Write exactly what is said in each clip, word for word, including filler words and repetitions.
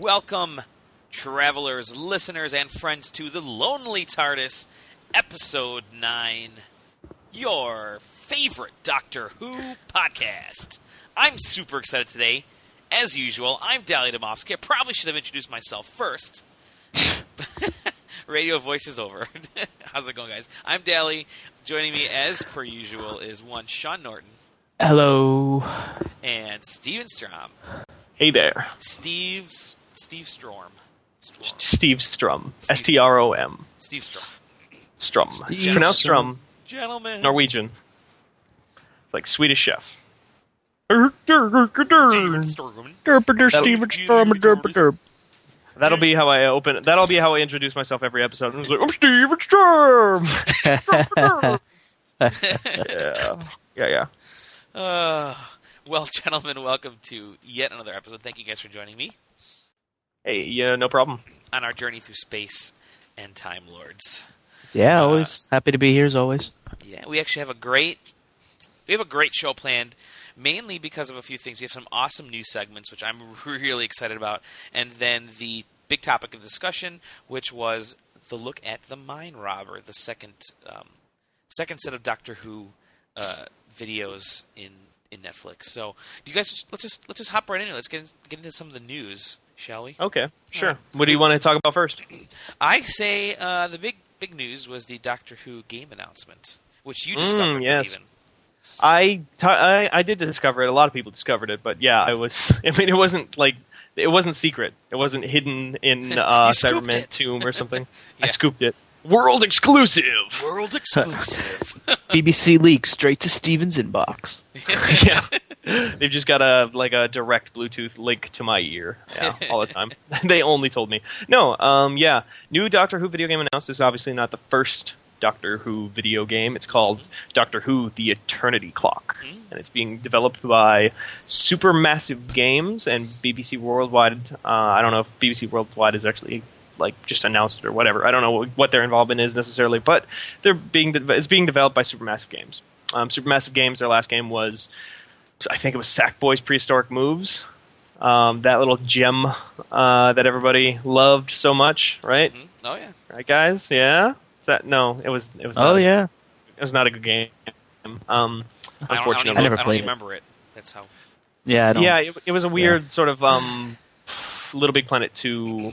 welcome, travelers, listeners, and friends to The Lonely TARDIS, Episode nine, your favorite Doctor Who podcast. I'm super excited today. As usual, I'm Dali Domofsky. I probably should have introduced myself first. Radio voice is over. How's it going, guys? I'm Dali. Joining me, as per usual, is one Sean Norton. Hello. And Steven Strom. Hey there. Steve's Steve Storm. Storm. Steve Strum. S T R O M. Steve Strom. Strum. Steve Pronounced Strum. Strum. Gentlemen. Norwegian. Like Swedish chef. Steven Derp, Storm. derp, Steven Strum, derp, derp. That'll be how I open. That'll be how I introduce myself every episode. I'm like, I'm Steven Strum. yeah. Yeah, yeah. Uh, well, gentlemen, welcome to yet another episode. Thank you guys for joining me Hey, yeah, no problem. on our journey through space and Time Lords. Yeah, Uh, always happy to be here as always. Yeah, we actually have a great we have a great show planned, mainly because of a few things. We have some awesome news segments, which I'm really excited about, and then the big topic of discussion, which was the look at the Mine Robber, the second um, second set of Doctor Who uh, videos in in Netflix. So, do you guys just, let's just let's just hop right into it. Let's get get into some of the news, shall we? Okay, sure. Right. What do you want to talk about first? I say uh, the big big news was the Doctor Who game announcement, which you discovered, Mm, yes. Stephen. I, t- I I did discover it. A lot of people discovered it, but yeah, I was. I mean, it wasn't like it wasn't secret. It wasn't hidden in uh, You scooped Cyberman it. Tomb or something. Yeah. I scooped it. World exclusive. World exclusive. B B C leaks straight to Steven's inbox. Yeah, they've just got a like a direct Bluetooth link to my ear. Yeah, all the time. They only told me. No, um, yeah, new Doctor Who video game announced. This is obviously not the first Doctor Who video game. It's called Doctor Who: The Eternity Clock, and it's being developed by Supermassive Games and B B C Worldwide. Uh, I don't know if B B C Worldwide is actually like just announced it or whatever. I don't know what their involvement is necessarily, but they're being de- it's being developed by Supermassive Games. Um, Supermassive Games, their last game was, I think it was Sackboy's Prehistoric Moves. Um, that little gem uh, that everybody loved so much, right? Mhm. Oh yeah. Right, guys? Yeah. Is that no? It was. It was. Not Oh a, yeah. It was not a good game. Um, I don't, I don't unfortunately, even, I never I don't played it. remember it. That's how. Yeah, I don't. yeah, it, it was a weird sort of um, Little Big Planet two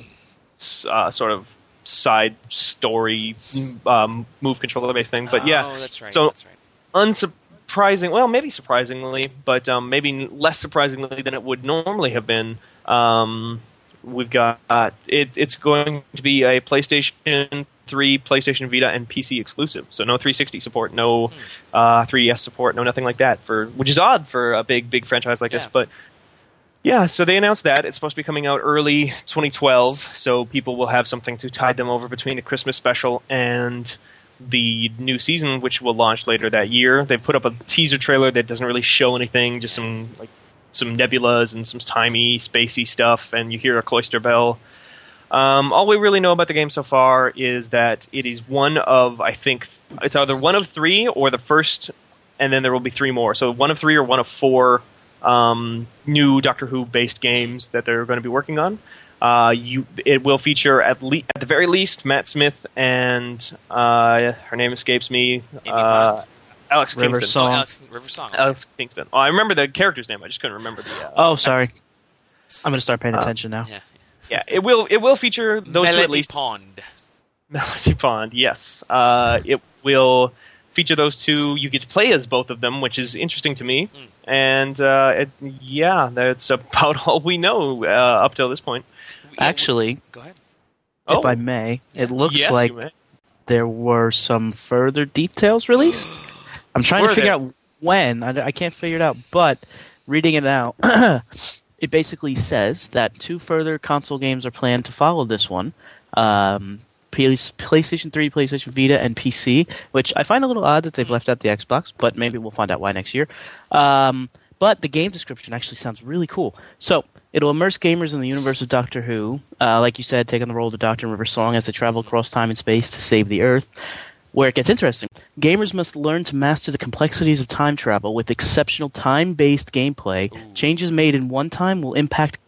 uh, sort of side story um, move controller based thing. But yeah, Oh, that's right. so that's right. unsurprising. Well, maybe surprisingly, but um, maybe less surprisingly than it would normally have been. Um, we've got uh, it, it's going to be a PlayStation three, PlayStation Vita, and P C exclusive. So no three sixty support, no uh, three D S support, no nothing like that. For which is odd for a big big franchise like Yeah. this, but. Yeah, so they announced that. It's supposed to be coming out early twenty twelve, so people will have something to tide them over between the Christmas special and the new season, which will launch later that year. They've put up a teaser trailer that doesn't really show anything, just some like some nebulas and some timey, spacey stuff, and you hear a cloister bell. Um, all we really know about the game so far is that it is one of, I think, it's either one of three or the first, and then there will be three more. So one of three or one of four um, new Doctor Who based games that they're going to be working on. Uh, you, it will feature at, le- at the very least Matt Smith and uh, her name escapes me. Amy Uh, Pond. Alex River Kingston. Song. Oh, Alex River Song. Alex Kingston. Oh, I remember the character's name. I just couldn't remember the. Uh, Oh, sorry. I'm gonna start paying Uh, attention now. Yeah. yeah, it will. It will feature those two Melody at least. Pond. Melody Pond, yes. Uh, it will feature those two. You get to play as both of them, which is interesting to me. Mm. And uh, it, yeah, that's about all we know uh, up till this point. Yeah, Actually, Go ahead. Oh, if I may, it looks yes, like you may. there were some further details released. I'm trying Were to figure there? out when. I, I can't figure it out, but reading it out, it basically says that two further console games are planned to follow this one. Um, P- PlayStation three, PlayStation Vita, and P C, which I find a little odd that they've left out the Xbox, but maybe we'll find out why next year. Um, but the game description actually sounds really cool. So, it'll immerse gamers in the universe of Doctor Who, uh, like you said, taking the role of the Doctor and River Song as they travel across time and space to save the Earth. Where it gets interesting, gamers must learn to master the complexities of time travel with exceptional time-based gameplay. Ooh. Changes made in one time will impact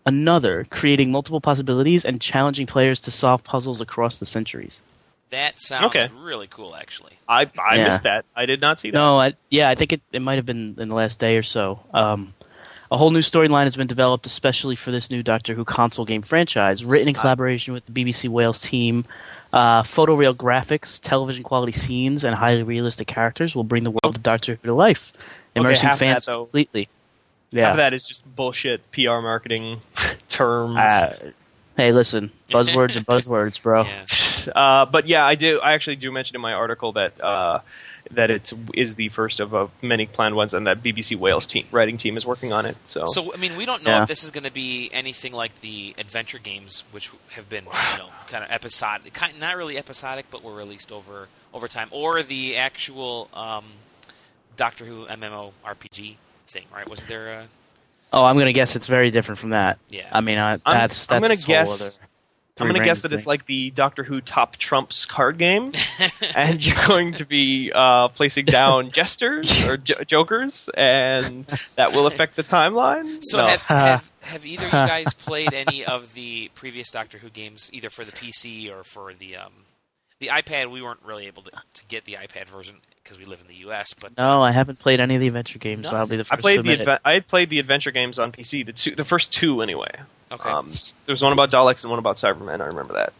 another, creating multiple possibilities and challenging players to solve puzzles across the centuries. That sounds Okay. really cool, actually. I I Yeah. missed that. I did not see that. No, I, yeah, I think it, it might have been in the last day or so. Um, a whole new storyline has been developed especially for this new Doctor Who console game franchise, written in collaboration with the B B C Wales team. Uh, photoreal graphics, television quality scenes, and highly realistic characters will bring the world of Doctor Who to life, immersing half that, fans though. completely. Half Yeah. of that is just bullshit P R marketing terms. Uh, hey, listen, buzzwords are buzzwords, bro. Yeah. Uh, but yeah, I do. I actually do mention in my article that uh, that it is the first of uh, many planned ones, and that B B C Wales team writing team is working on it. So, So, I mean, we don't know Yeah. if this is going to be anything like the adventure games, which have been, you know, kind of episodic, kind not really episodic, but were released over over time, or the actual um, Doctor Who MMORPG thing, right? Wasn't there a... Oh, I'm gonna guess it's very different from that. Yeah. I mean, I, I'm- that's that's I'm gonna its whole guess- other I'm going to three guess rings that it's thing. like the Doctor Who Top Trumps card game, and you're going to be uh, placing down jesters or j- jokers, and that will affect the timeline. So, No. have, have, have either of you guys played any of the previous Doctor Who games, either for the P C or for the um, the iPad? We weren't really able to, to get the iPad version because we live in the U S, but No, I haven't played any of the adventure games, so I'll be the I first to played the admit it. adve- I played the adventure games on P C. The two, the first two anyway. okay. Um, there was one about Daleks and one about Cybermen. I remember that.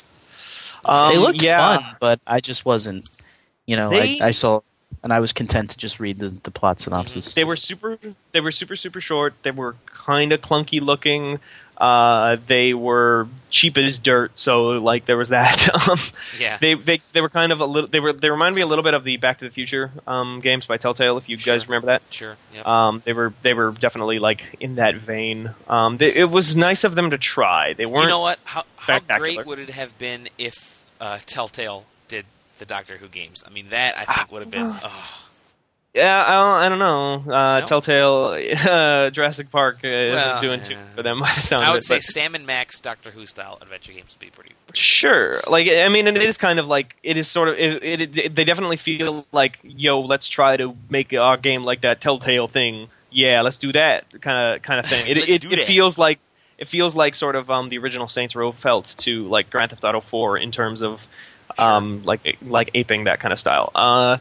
Um, they looked yeah. fun, but I just wasn't. You know, They- I, I saw, and I was content to just read the, the plot synopsis. They were super. They were super super short. They were kind of clunky looking. Uh, they were cheap as dirt. So like there was that. um, Yeah. They, they they were kind of a little. They were they remind me a little bit of the Back to the Future um, games by Telltale. If you Sure. guys remember that. Sure. Yep. Um, they were they were definitely like in that vein. Um, they, it was nice of them to try. They weren't. You know what? How, how spectacular. great would it have been if uh, Telltale did the Doctor Who games? I mean, that I think would have been. Oh, Yeah, I don't, I don't know. Uh, No? Telltale, uh, Jurassic Park uh, isn't Well, doing yeah. too for them. By the sound I of would it, say but- Sam and Max Doctor Who style adventure games would be pretty. pretty Sure. Like, I mean, and it is kind of like, it is sort of, it, it, it, they definitely feel like, yo, let's try to make our game like that Telltale thing. Yeah, let's do that kind of kind of thing. It Let's it, do it that. feels like it feels like sort of um, the original Saints Row felt to like Grand Theft Auto four in terms of um, like like aping that kind of style. Uh,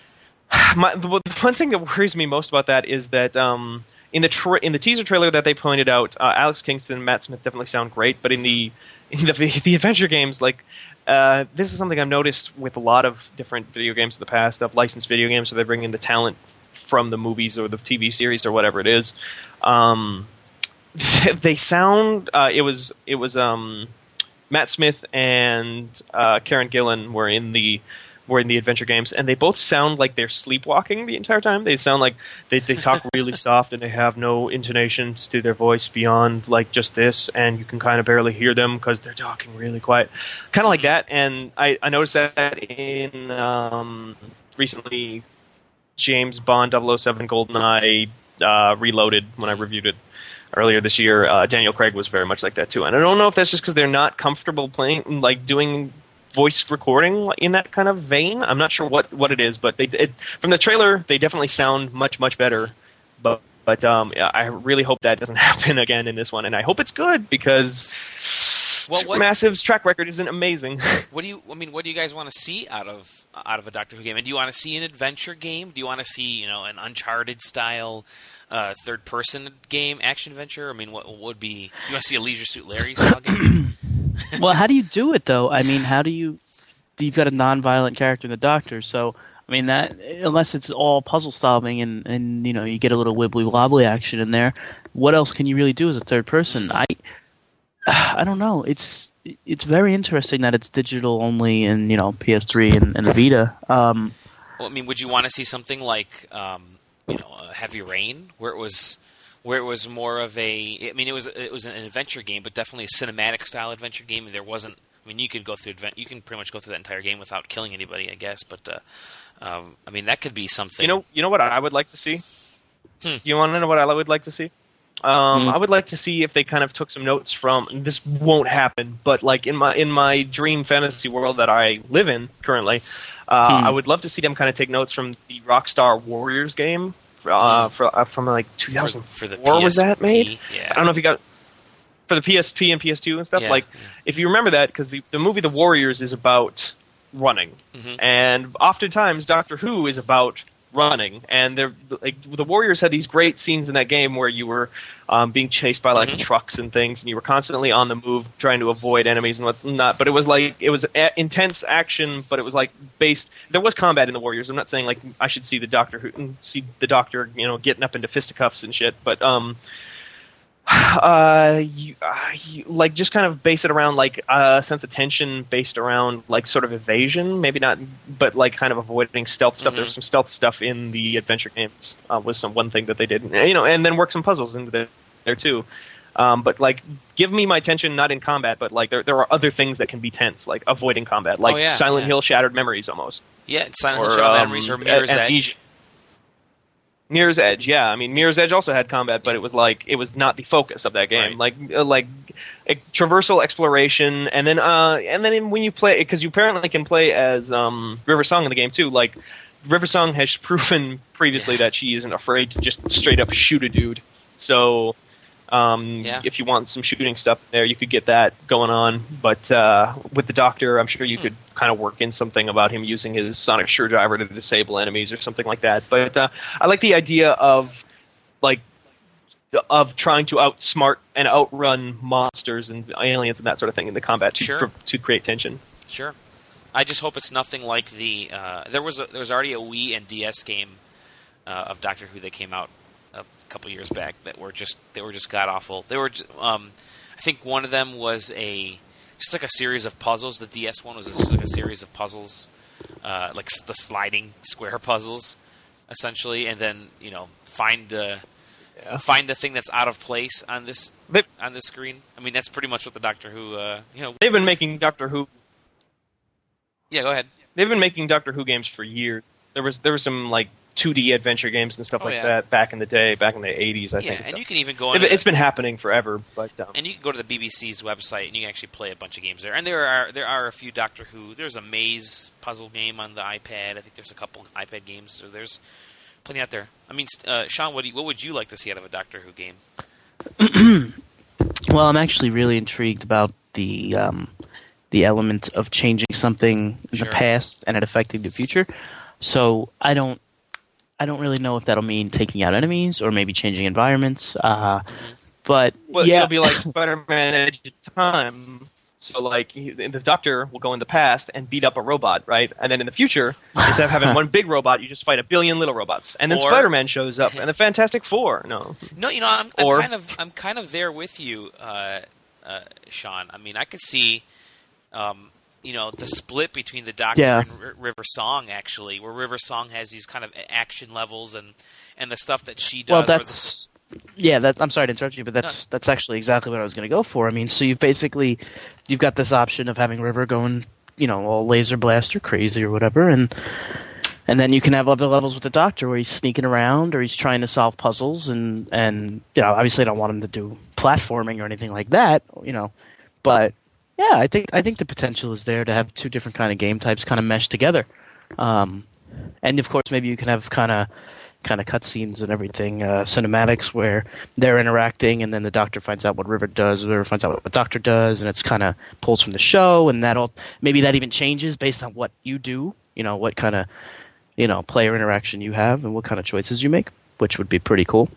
my, the, the one thing that worries me most about that is that um, in the tra- in the teaser trailer that they pointed out, uh, Alex Kingston and Matt Smith definitely sound great, but in the in the the adventure games, like uh, this is something I've noticed with a lot of different video games in the past, of licensed video games, so they bring in the talent from the movies or the T V series or whatever it is. Um, they sound. Uh, it was it was um, Matt Smith and uh, Karen Gillan were in the were in the adventure games, and they both sound like they're sleepwalking the entire time. They sound like they they talk really soft, and they have no intonations to their voice beyond like just this, and you can kind of barely hear them because they're talking really quiet, kind of like that. And I, I noticed that in um, recently James Bond double oh seven GoldenEye uh, Reloaded when I reviewed it earlier this year. Uh, Daniel Craig was very much like that too, and I don't know if that's just because they're not comfortable playing like doing voice recording in that kind of vein. I'm not sure what, what it is, but they it, from the trailer they definitely sound much much better. But but um, yeah, I really hope that doesn't happen again in this one, and I hope it's good because Well, what- Supermassive's track record isn't amazing. What do you? I mean, what do you guys want to see out of out of a Doctor Who game? And do you want to see an adventure game? Do you want to see, you know, an Uncharted style uh, third person game, action adventure? I mean, what, what would be? Do you want to see a Leisure Suit Larry style game? Well, how do you do it though? I mean, how do you? You've got a non-violent character in the Doctor, so I mean that unless it's all puzzle solving and, and you know you get a little wibbly wobbly action in there, what else can you really do as a third person? I I don't know. It's it's very interesting that it's digital only in you know P S three and, and the Vita. Um, Well, I mean, would you want to see something like, um, you know, uh, Heavy Rain, where it was, where it was more of a? I mean, it was it was an adventure game, but definitely a cinematic style adventure game. And there wasn't. I mean, you could go through advent. You can pretty much go through that entire game without killing anybody, I guess. But uh, um, I mean, that could be something. You know, you know what I would like to see. Hmm. You want to know what I would like to see? Um, Hmm. I would like to see if they kind of took some notes from. This won't happen, but like in my in my dream fantasy world that I live in currently, uh, Hmm. I would love to see them kind of take notes from the Rockstar Warriors game uh, for, uh, from like two thousand four. for the was that P S P, made? yeah. I don't know if you got. for the P S P and P S two and stuff. Yeah, like, yeah. if you remember that, because the, the movie The Warriors is about running, Mhm. and oftentimes Doctor Who is about running, and they're like the Warriors had these great scenes in that game where you were um, being chased by like Mhm. trucks and things, and you were constantly on the move trying to avoid enemies and whatnot. But it was like it was a- intense action, but it was like based. There was combat in the Warriors. I'm not saying like I should see the Doctor Who see the Doctor, you know, getting up into fisticuffs and shit, but um. Uh, you, uh, you, like just kind of base it around like a uh, sense of tension based around like sort of evasion, maybe not, but like kind of avoiding stealth stuff. Mhm. There was some stealth stuff in the adventure games. Uh, was some one thing that they did, you know, and then work some puzzles into the, there too. Um, but like, give me my tension not in combat, but like there there are other things that can be tense, like avoiding combat, like Oh, yeah, Silent yeah. Hill Shattered Memories almost. Yeah, Silent Hill Or, Shadow um, Memories or Mirror's a- Edge. Amnesia. Mirror's Edge, yeah. I mean, Mirror's Edge also had combat, but it was like it was not the focus of that game. Right. Like, uh, like uh, traversal exploration, and then uh, and then in, when you play, because you apparently can play as um, River Song in the game too. Like, River Song has proven previously that she isn't afraid to just straight up shoot a dude. So, um, Yeah. if you want some shooting stuff there, you could get that going on. But uh, with the Doctor, I'm sure you Hmm. could kind of work in something about him using his sonic screwdriver to disable enemies or something like that. But uh, I like the idea of like of trying to outsmart and outrun monsters and aliens and that sort of thing in the combat to Sure. to create tension. Sure. I just hope it's nothing like the. Uh, there was a, there was already a Wii and D S game uh, of Doctor Who that came out a couple years back that were just they were just god awful. They were. j- Um, I think one of them was a just like a series of puzzles. The D S one was just like a series of puzzles, uh, like s- the sliding square puzzles, essentially, and then you know find the Yeah. find the thing that's out of place on this They, on this screen. I mean, that's pretty much what the Doctor Who. Uh, you know. they've been making Doctor Who. Yeah, go ahead. They've been making Doctor Who games for years. There was there was some like two D adventure games and stuff Oh, like yeah. that back in the day, back in the eighties, I Yeah, think. and you can even go on. It, it's been happening forever, but um, And you can go to the B B C's website and you can actually play a bunch of games there. And there are there are a few Doctor Who. There's a maze puzzle game on the iPad. I think there's a couple iPad games. So there's plenty out there. I mean, uh, Sean, what do you, what would you like to see out of a Doctor Who game? Well, I'm actually really intrigued about the um, the element of changing something in Sure. the past and it affecting the future. So I don't I don't really know if that'll mean taking out enemies or maybe changing environments. Uh, but well, yeah, it'll be like Spider-Man Edge of Time. So, like, he, the Doctor will go in the past and beat up a robot, right? And then in the future, instead of having one big robot, you just fight a billion little robots. And then Or- Spider-Man shows up, and the Fantastic Four. No, No, you know, I'm, I'm Or- kind of I'm kind of there with you, uh, uh, Sean. I mean, I could see, um, you know, the split between the Doctor Yeah. and R- River Song, actually, where River Song has these kind of action levels and and the stuff that she does. well, where the- that's yeah. That I'm sorry to interrupt you, but that's that's actually exactly what I was going to go for. I mean, so you've basically you've got this option of having River going, you know, all laser blast or crazy or whatever, and and then you can have other levels with the Doctor where he's sneaking around or he's trying to solve puzzles, and and you know, obviously I don't want him to do platforming or anything like that, you know, but yeah, I think I think the potential is there to have two different kind of game types kind of mesh together, um, and of course maybe you can have kind of kind of cutscenes and everything, uh, cinematics where they're interacting, and then the Doctor finds out what River does, River finds out what the Doctor does, and it's kind of pulls from the show, and that all maybe that even changes based on what you do, you know, what kind of you know player interaction you have, and what kind of choices you make, which would be pretty cool.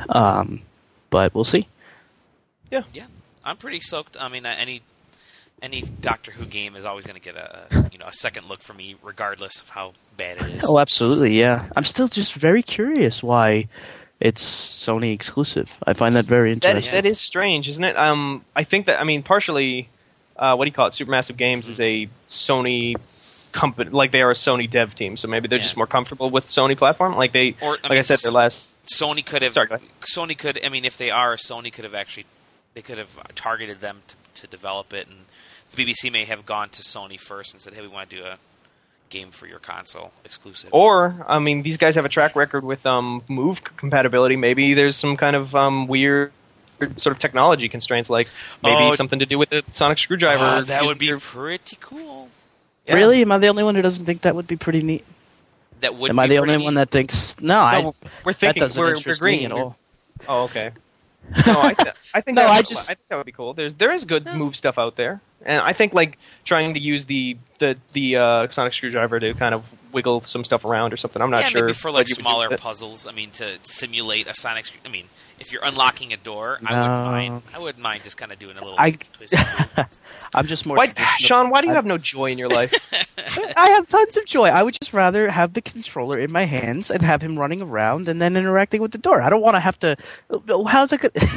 Um, but we'll see. Yeah, I'm pretty soaked. I mean, uh, any any Doctor Who game is always going to get a, a you know a second look for me, regardless of how bad it is. Oh, absolutely, yeah. I'm still just very curious why it's Sony exclusive. I find that very that interesting. that is strange, isn't it? Um, I think that I mean partially, uh, what do you call it? Supermassive Games is a Sony company, like they are a Sony dev team, so maybe they're Yeah. just more comfortable with Sony platform. Like they, Or, I like mean, I said, their last. Sony could have. Sorry, go ahead. Sony could. I mean, if they are, Sony could have actually. They could have targeted them to, to develop it, and the B B C may have gone to Sony first and said, "Hey, we want to do a game for your console exclusive." Or, I mean, these guys have a track record with um, Move compatibility. Maybe there's some kind of um, weird sort of technology constraints, like maybe Oh. something to do with the sonic screwdriver. Oh, that using would be your- pretty cool. yeah. Really? Am I the only one who doesn't think that would be pretty neat? That would. Am be I the pretty only neat. one that thinks no? I, No, we're that thinking doesn't we're, we're interest green me at all. Oh, okay. No, I, th- I think No, that I would, just- I think that would be cool. There's there is good move stuff out there, and I think like trying to use the the the uh, sonic screwdriver to kind of wiggle some stuff around or something. I'm not yeah, sure. maybe for what like you would do smaller with it. puzzles. I mean, to simulate a sonic. sc- I mean, if you're unlocking a door, I No. wouldn't mind. I wouldn't mind just kind of doing a little I- twist. and turn. I'm just more. Why, traditional- Sean? Why do you I- have no joy in your life? I have tons of joy. I would just rather have the controller in my hands and have him running around and then interacting with the door. I don't want to have to. How's it? Gonna...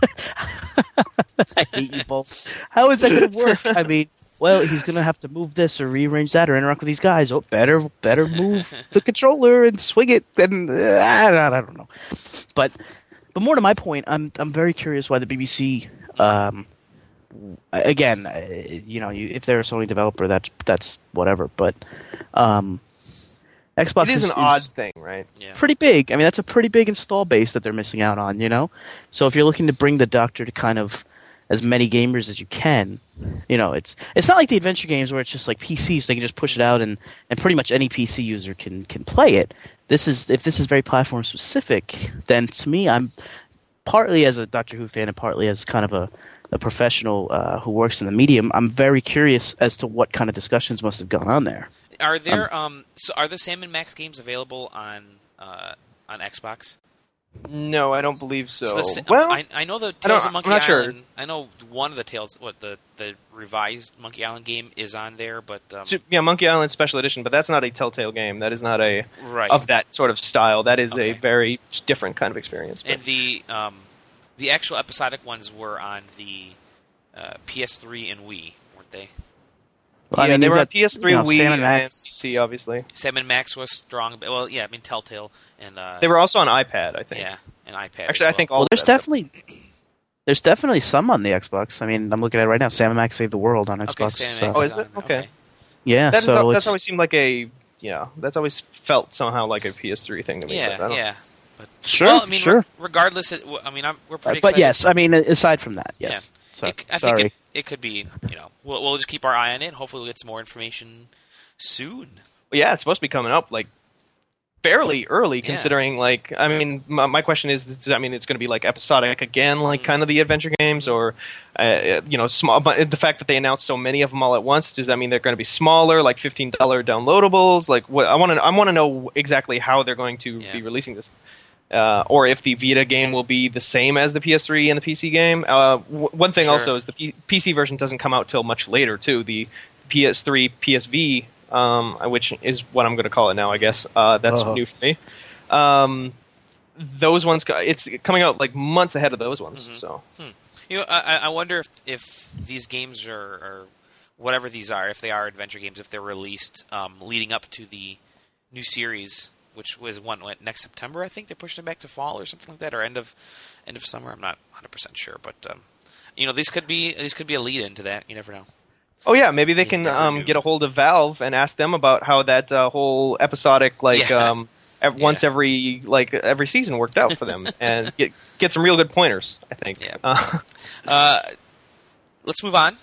I hate you both. How is that going to work? I mean, well, he's going to have to move this or rearrange that or interact with these guys. Oh, better, better move the controller and swing it. Then uh, I, don't, I don't know. But, but more to my point, I'm I'm very curious why the B B C. Um, Again, uh, you know, you, if they're a Sony developer, that's that's whatever. But um, Xbox It is an odd thing, right? Yeah. pretty big. I mean, that's a pretty big install base that they're missing out on. You know, so if you're looking to bring the Doctor to kind of as many gamers as you can, you know, it's it's not like the adventure games where it's just like P Cs. They can just push it out and, and pretty much any P C user can can play it. This is if this is very platform specific, then to me, I'm partly as a Doctor Who fan and partly as kind of a a professional uh, who works in the medium, I'm very curious as to what kind of discussions must have gone on there. Are there um? So are the Sam and Max games available on uh on Xbox? No, I don't believe so. So the Sa- well, I, I know the I don't- Tales of I'm Monkey not sure. Island. I know one of the Tales, what the the revised Monkey Island game is on there, but um, so- yeah, Monkey Island Special Edition, but that's not a Telltale game. That is not a right. of that sort of style. That is Okay. a very different kind of experience. But- And the um, the actual episodic ones were on the uh, P S three and Wii, weren't they? Well, yeah, they you've were on got, P S three, you know, Wii, Sam and, and Max. P C, obviously. Sam and Max was strong. but- Well, yeah, I mean Telltale and uh, They were also on iPad, I think. yeah, and iPad. Actually, as I think well. all Well, of there's that stuff. definitely there's definitely some on the Xbox. I mean, I'm looking at it right now. Sam and Max Saved the World on Okay, Xbox. Sam and so- Max Oh, is on it? there. Okay. yeah, That is, so that's it's, always seemed like a yeah. That's always felt somehow like a P S three thing to me. but I Yeah, don't- yeah. But Sure, well, I mean, sure. re- regardless, it, I mean, I'm, we're Uh, pretty. but excited. yes, I mean, aside from that, yes. So, It, I sorry. think it, it could be. You know, we'll we'll just keep our eye on it. Hopefully, we'll get some more information soon. Well, yeah, it's supposed to be coming up like fairly early, Yeah. considering like I mean, my, my question is, does that mean it's going to be like episodic again, like Mm-hmm. kind of the adventure games, or uh, you know, small? But the fact that they announced so many of them all at once, does that mean they're going to be smaller, like fifteen dollar downloadables? Like, what I want to I want to know exactly how they're going to Yeah. be releasing this. Uh, or if the Vita game will be the same as the P S three and the P C game. Uh, w- one thing Sure. also is the P- PC version doesn't come out till much later too. The P S three, P S V, um, which is what I'm going to call it now, I guess. Uh, that's Oh. new for me. Um, those ones, co- it's coming out like months ahead of those ones. Mhm. So You know, I, I wonder if, if these games are, are whatever these are, if they are adventure games, if they're released um, leading up to the new series, which was one what, next September, I think they pushed it back to fall or something like that, or end of end of summer. I'm not one hundred percent sure, but um, you know, these could be these could be a lead into that. You never know. Oh yeah, maybe they You can never um, knew. get a hold of Valve and ask them about how that uh, whole episodic, like Yeah. um, ev- once Yeah. every like every season worked out for them, and get get some real good pointers. I think. Yeah. Uh, Uh, let's move on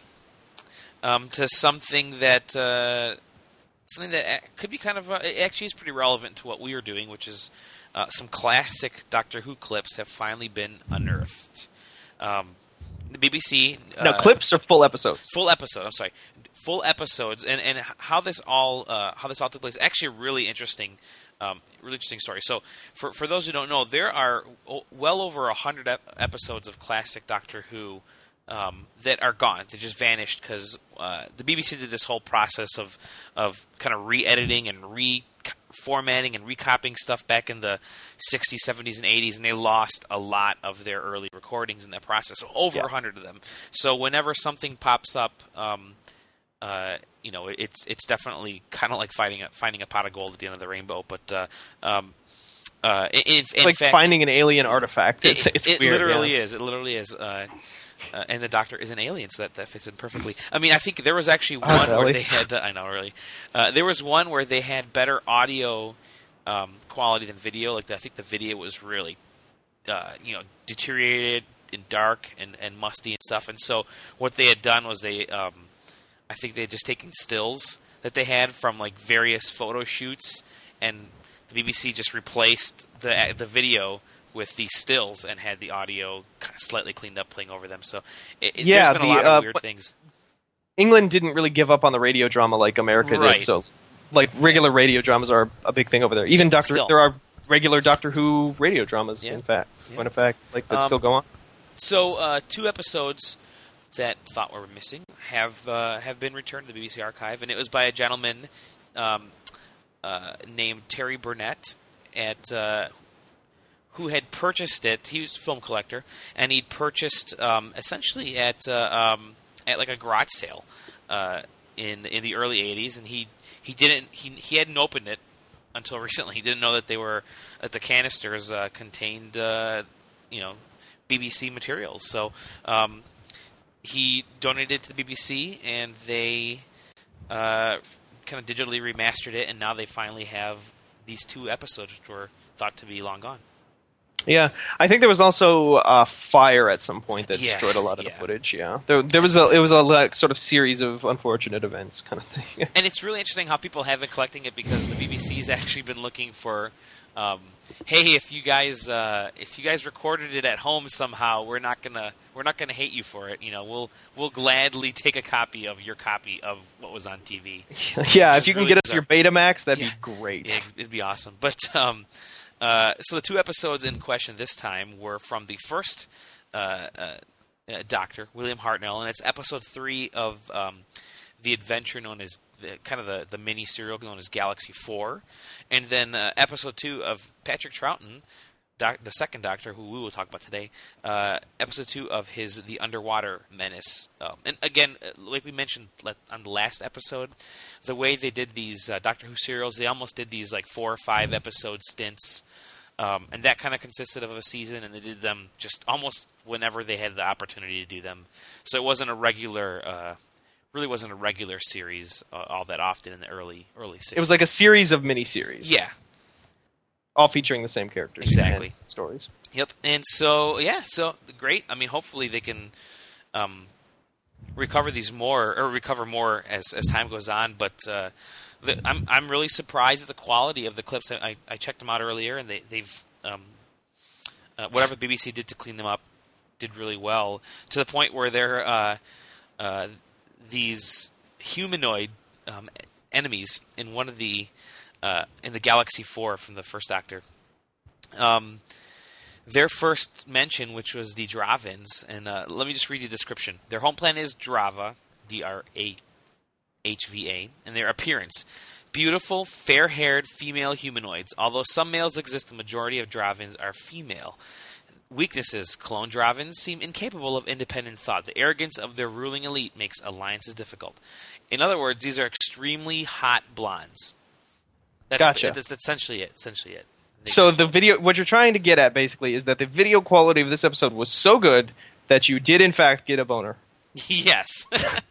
um, to something that uh, something that a- could be kind of uh, it actually is pretty relevant to what we are doing, which is uh, some classic Doctor Who clips have finally been unearthed. Um, the B B C uh, now, clips or full episodes? full episode. I'm sorry, full episodes, and, and how this all uh, how this all took place. Actually, a really interesting, um, really interesting story. So, for for those who don't know, there are o- well over a hundred ep- episodes of classic Doctor Who um, that are gone. They just vanished because uh, the B B C did this whole process of of kind of re-editing and re formatting and recopying stuff back in the sixties, seventies, and eighties, and they lost a lot of their early recordings in that process. So over a Yeah. hundred of them. So whenever something pops up, um, uh, you know, it's it's definitely kind of like finding a, finding a pot of gold at the end of the rainbow. But uh, um, uh, in, in It's like fact, finding an alien artifact. It's, it, it's it weird. literally yeah. is. It literally is. Uh, uh, and the Doctor is an alien, so that, that fits in perfectly. I mean, I think there was actually one Oh, where really? they had. I know, really. Uh, there was one where they had better audio um, quality than video. Like I think the video was really, uh, you know, deteriorated and dark and, and musty and stuff. And so what they had done was they, um, I think they had just taken stills that they had from like various photo shoots, and the B B C just replaced the the video with these stills and had the audio slightly cleaned up playing over them. So it, it, Yeah, there's been the, a lot of uh, weird but- things. England didn't really give up on the radio drama like America Right. did. So, like regular radio dramas are a big thing over there. Even Doctor, Still. there are regular Doctor Who radio dramas. Yeah. In fact, Yeah. point of fact, like that Um, still go on. So uh, two episodes that thought were missing have uh, have been returned to the B B C archive, and it was by a gentleman um, uh, named Terry Burnett at uh, who had purchased it. He was a film collector, and he'd purchased um, essentially at uh, um, at like a garage sale uh, in in the early eighties, and he he didn't he he hadn't opened it until recently. He didn't know that they were that the canisters uh, contained uh, you know B B C materials. So um, he donated it to the B B C, and they uh, kind of digitally remastered it, and now they finally have these two episodes, which were thought to be long gone. Yeah, I think there was also a fire at some point that Yeah, destroyed a lot of yeah. the footage. Yeah, there, there was a it was a like, sort of series of unfortunate events, kind of thing. And it's really interesting how people have been collecting it, because the B B C's actually been looking for, um, hey, if you guys uh, if you guys recorded it at home somehow, we're not gonna we're not gonna hate you for it. You know, we'll we'll gladly take a copy of your copy of what was on T V. yeah, Which if you is can really get us bizarre. your Betamax, that'd Yeah. be great. Yeah, it'd be awesome. But um, uh, so the two episodes in question this time were from the first uh, uh, uh, Doctor, William Hartnell, and it's episode three of um, the adventure known as the, kind of the, the mini serial known as Galaxy Four, and then uh, episode two of Patrick Troughton, doc, the second Doctor, who we will talk about today. Uh, episode two of his The Underwater Menace, um, and again, uh, like we mentioned let, on the last episode, the way they did these uh, Doctor Who serials, they almost did these like four or five episode stints. Um, and that kind of consisted of a season, and they did them just almost whenever they had the opportunity to do them. So it wasn't a regular, uh, really wasn't a regular series uh, all that often in the early early sixties. It was like a series of miniseries. Yeah, all featuring the same characters. Exactly. And stories. yep. And so yeah, so great. I mean, hopefully they can um, recover these more or recover more as as time goes on. But uh, the, I'm I'm really surprised at the quality of the clips. I, I checked them out earlier, and they they've um, uh, whatever the B B C did to clean them up did really well, to the point where they're uh, uh, these humanoid um, enemies in one of the uh, in the Galaxy Four from the first Doctor. Um, their first mention, which was the Dravins, and uh, let me just read you the description. Their home planet is Drava, D R A H V A, and their appearance: beautiful, fair-haired female humanoids. Although some males exist, the majority of Dravins are female. Weaknesses: clone Dravins seem incapable of independent thought. The arrogance of their ruling elite makes alliances difficult. In other words, these are extremely hot blondes. That's, Gotcha. That's essentially it. Essentially it. They So just- the video, what you're trying to get at basically is that the video quality of this episode was so good that you did in fact get a boner. Yes.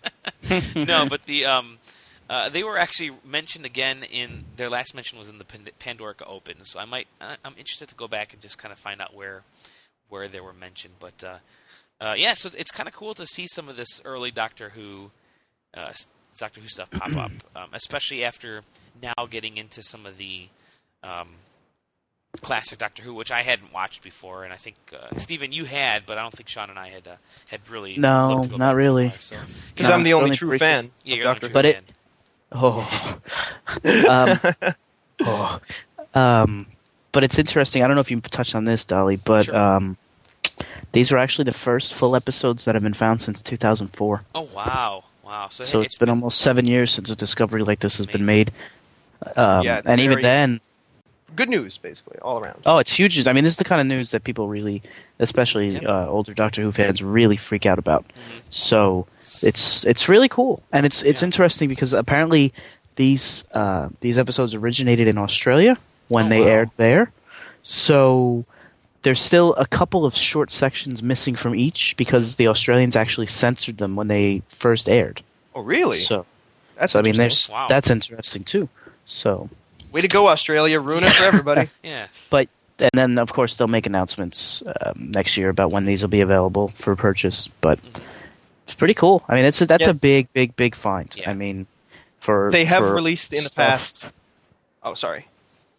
No, but the um, uh, they were actually mentioned again in their last mention was in the Pand- Pandorica Open. So I might I, I'm interested to go back and just kind of find out where where they were mentioned. But uh, uh, yeah, so it's kind of cool to see some of this early Doctor Who uh, Doctor Who stuff pop up, um, especially after now getting into some of the um, classic Doctor Who, which I hadn't watched before, and I think uh, Stephen, you had, but I don't think Sean and I had uh, had really. No, looked to go not back that really. far, so. Because No, I'm the only only true briefly. fan Yeah, of you're the Doctor true But it- fan. Oh. um, oh. Um, but it's interesting. I don't know if you touched on this, Dolly, but Sure. um, these are actually the first full episodes that have been found since two thousand four. Oh wow, wow! So, So hey, it's been almost seven years since a discovery like this has been Amazing. made. Um, Yeah, it's and even very- then, Good news, basically, all around. oh, it's huge news. I mean, this is the kind of news that people really, especially Yep. uh, older Doctor Who fans, really freak out about. Mhm. So it's it's really cool, and it's it's Yeah. interesting because apparently these uh, these episodes originated in Australia when Oh, they wow. aired there. So there's still a couple of short sections missing from each because the Australians actually censored them when they first aired. Oh, really? So, That's so I mean, interesting. there's Wow. that's interesting too. So, Way to go, Australia! Ruin it for everybody. Yeah, but and then of course they'll make announcements um, next year about when these will be available for purchase. But it's pretty cool. I mean, it's a, that's Yeah. a big, big, big find. Yeah. I mean, for They have for released in the stuff- past. Oh, sorry.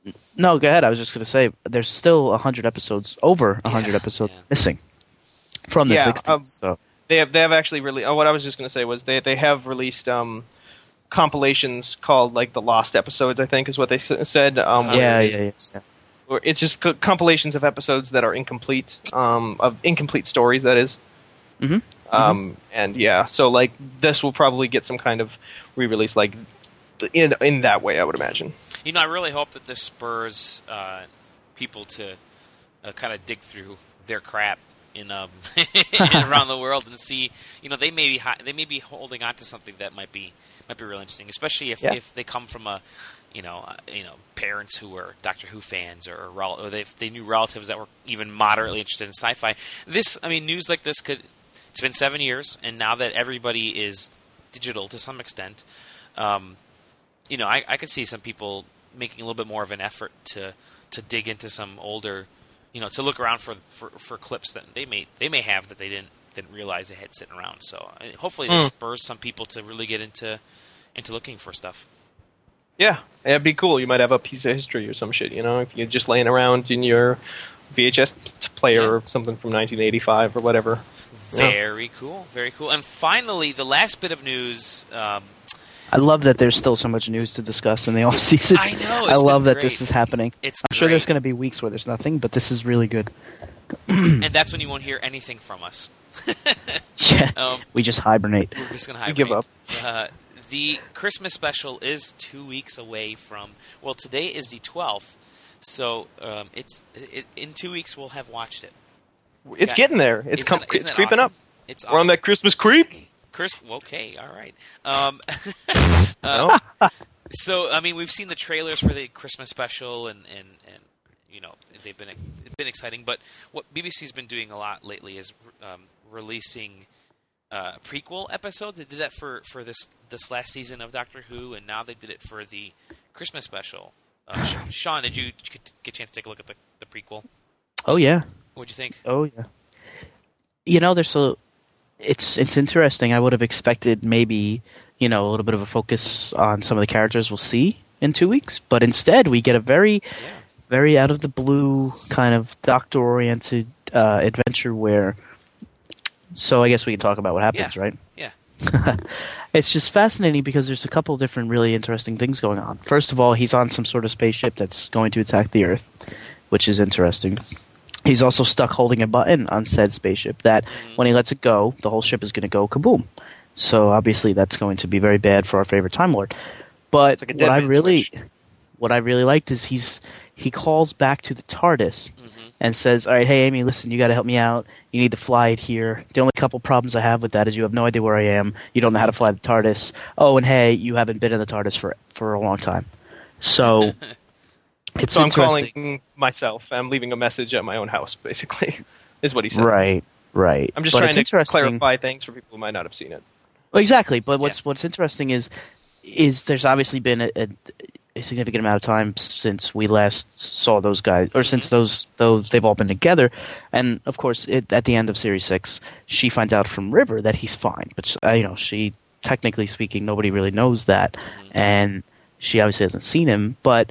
No, go ahead. I was just going to say there's still one hundred episodes, over one hundred Yeah, episodes yeah. missing from the Yeah, sixties. um, so They have they have actually really. Oh, what I was just going to say was they they have released um, compilations called like the Lost episodes. I think is what they s- said. Um, where yeah, it's- yeah, yeah. where it's just co- compilations of episodes that are incomplete, um, of incomplete stories. That is. Mm-hmm. Um, and yeah, so like this will probably get some kind of re-release, like in in that way, I would imagine. You know, I really hope that this spurs uh, people to uh, kind of dig through their crap in um, around the world and see. You know, they may be hi- they may be holding on to something that might be might be real interesting, especially if, Yeah. if they come from a you know uh, you know parents who were Doctor Who fans or or, rel- or they they knew relatives that were even moderately interested in sci-fi. This, I mean, news like this could. It's been seven years, and now that everybody is digital to some extent, um, you know, I, I could see some people making a little bit more of an effort to, to dig into some older, you know, to look around for, for, for clips that they may they may have that they didn't didn't realize they had sitting around. So uh, hopefully this Mm. spurs some people to really get into into looking for stuff. Yeah, it'd be cool. You might have a piece of history or some shit, you know, if you're just laying around in your V H S t- player Yeah. or something from nineteen eighty-five or whatever. Yeah. Very cool, very cool. And finally, the last bit of news. Um, I love that there's still so much news to discuss in the off season. I know, I it's love been that this great. is happening. It's I'm sure there's great. going to be weeks where there's nothing, but this is really good. and that's when you won't hear anything from us. Yeah, Um, we just hibernate. We're just going to We hibernate. give up. Uh, the Christmas special is two weeks away from. Well, today is the twelfth, so um, it's it, in two weeks we'll have watched it. It's Yeah. getting there. It's Isn't com- that- isn't it's that creeping awesome? up. It's We're on awesome. that Christmas creep. Chris, okay, all right. Um, No? uh, so, I mean, we've seen the trailers for the Christmas special, and, and, and you know, they've been it's been exciting. But what B B C's been doing a lot lately is um, releasing uh, prequel episodes. They did that for, for this this last season of Doctor Who, and now they did it for the Christmas special. Uh, Sh- Sean, did you, did you get get a chance to take a look at the, the prequel? Oh yeah, What'd you think? oh yeah. You know, there's a. It's it's interesting. I would have expected maybe you know a little bit of a focus on some of the characters we'll see in two weeks, but instead we get a very Yeah. very out of the blue kind of doctor oriented uh, adventure where. So I guess we can talk about what happens, Yeah. right? Yeah. It's just fascinating because there's a couple different really interesting things going on. First of all, he's on some sort of spaceship that's going to attack the Earth, which is interesting. He's also stuck holding a button on said spaceship that when he lets it go, the whole ship is going to go kaboom. So obviously that's going to be very bad for our favorite Time Lord. But like a what dead I man's really wish. what I really liked is he's he calls back to the TARDIS and says, "All right, hey Amy, listen, you got to help me out. You need to fly it here. The only couple problems I have with that is you have no idea where I am. You don't know how to fly the TARDIS. Oh, and hey, you haven't been in the TARDIS for for a long time." So it's So I'm interesting. calling myself. I'm leaving a message at my own house, basically, is what he said. Right, right. I'm just But trying it's to interesting. clarify things for people who might not have seen it. Well, exactly, but what's what's interesting is is there's obviously been a, a, a significant amount of time since we last saw those guys, or since those those they've all been together, and of course, it, at the end of series six, she finds out from River that he's fine, but uh, you know, she technically speaking, nobody really knows that, and she obviously hasn't seen him, but.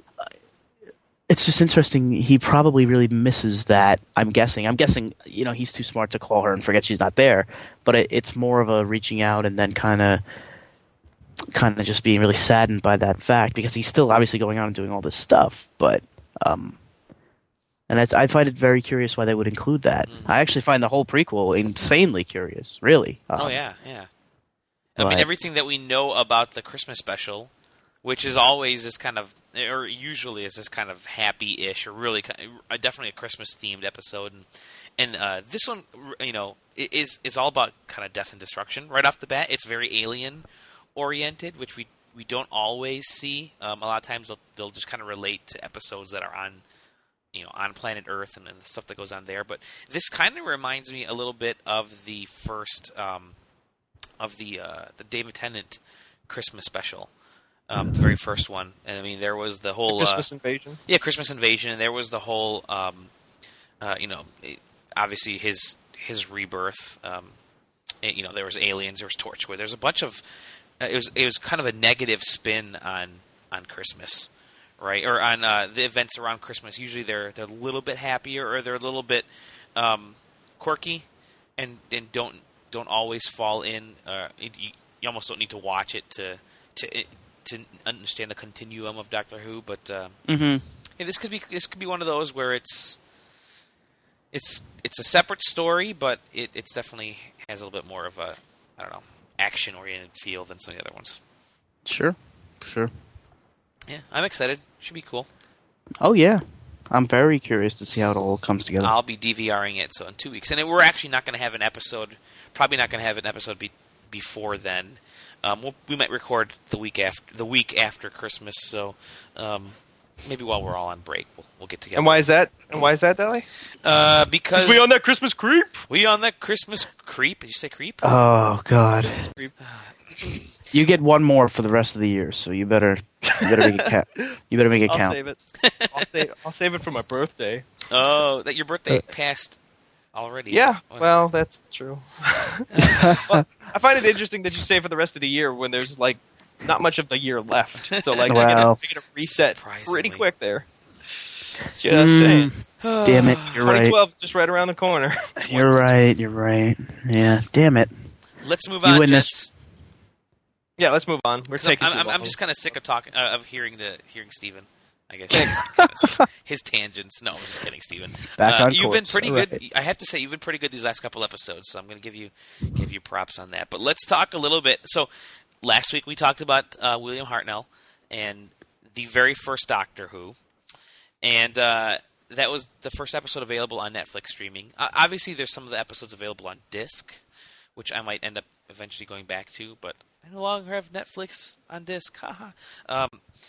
It's just interesting. He probably really misses that. I'm guessing. I'm guessing. You know, he's too smart to call her and forget she's not there. But it, it's more of a reaching out and then kind of, kind of just being really saddened by that fact because he's still obviously going on and doing all this stuff. But, um, and that's, I find it very curious why they would include that. Mm-hmm. I actually find the whole prequel insanely curious. Really. Um, Oh yeah, yeah. I mean, but- everything that we know about the Christmas special, which is always this kind of, or usually is this kind of happy-ish, or really, ki- uh, definitely a Christmas-themed episode, and and uh, this one, r- you know, i- is is all about kind of death and destruction right off the bat. It's very alien-oriented, which we we don't always see. Um, a lot of times they'll they'll just kind of relate to episodes that are on, you know, on planet Earth and, and the stuff that goes on there. But this kind of reminds me a little bit of the first, um, of the uh, the David Tennant Christmas special. Um, the very first one, and I mean, there was the whole The Christmas uh, invasion. yeah, Christmas Invasion, and there was the whole, um, uh, you know, it- obviously his his rebirth. Um, it- you know, there was aliens, there was Torchwood, there's a bunch of. Uh, it was it was kind of a negative spin on on Christmas, right? Or on uh, the events around Christmas. Usually they're they're a little bit happier, or they're a little bit um, quirky, and, and don't don't always fall in. Uh, you, you almost don't need to watch it to to to understand the continuum of Doctor Who. But uh, Mm-hmm. yeah, this could be this could be one of those where it's it's it's a separate story, but it it's definitely has a little bit more of a I don't know action oriented feel than some of the other ones. Sure. Sure. Yeah, I'm excited. Should be cool. Oh, yeah. I'm very curious to see how it all comes together. I'll be DVRing it so in two weeks, and it, we're actually not going to have an episode. Probably not going to have an episode be, before then. Um, we'll, we might record the week after the week after Christmas. So um, maybe while we're all on break, we'll, we'll get together. And why is that? And why is that, Dally? Uh, because we on that Christmas creep. We on that Christmas creep. Did you say creep? Oh, God. Creep. You get one more for the rest of the year, so you better you better make it count. You better make it I'll count. save it. I'll save. I'll save it for my birthday. Oh, that your birthday passed already. Yeah. Oh, Well, that's true. Well, I find it interesting that you say for the rest of the year when there's like not much of the year left. So like Wow. I get a, a reset Surprisingly. pretty quick there. Just saying. Mm, damn it, you're twenty right. twelve is just right around the corner. You're right. You're right. Yeah, damn it. Let's move You on, witnessed- Jets. Yeah, let's move on. We're 'Cause taking. I'm, too I'm, I'm long. just kind of sick of talking uh, of hearing the hearing Steven. I guess his tangents. No, I'm just kidding, Steven. Back uh, on You've been course. pretty All good. right. I have to say, you've been pretty good these last couple episodes. So I'm going to give you give you props on that. But let's talk a little bit. So last week we talked about uh, William Hartnell and the very first Doctor Who, and uh, that was the first episode available on Netflix streaming. Uh, obviously, there's some of the episodes available on disc, which I might end up eventually going back to, but I no longer have Netflix on disc. Haha. um,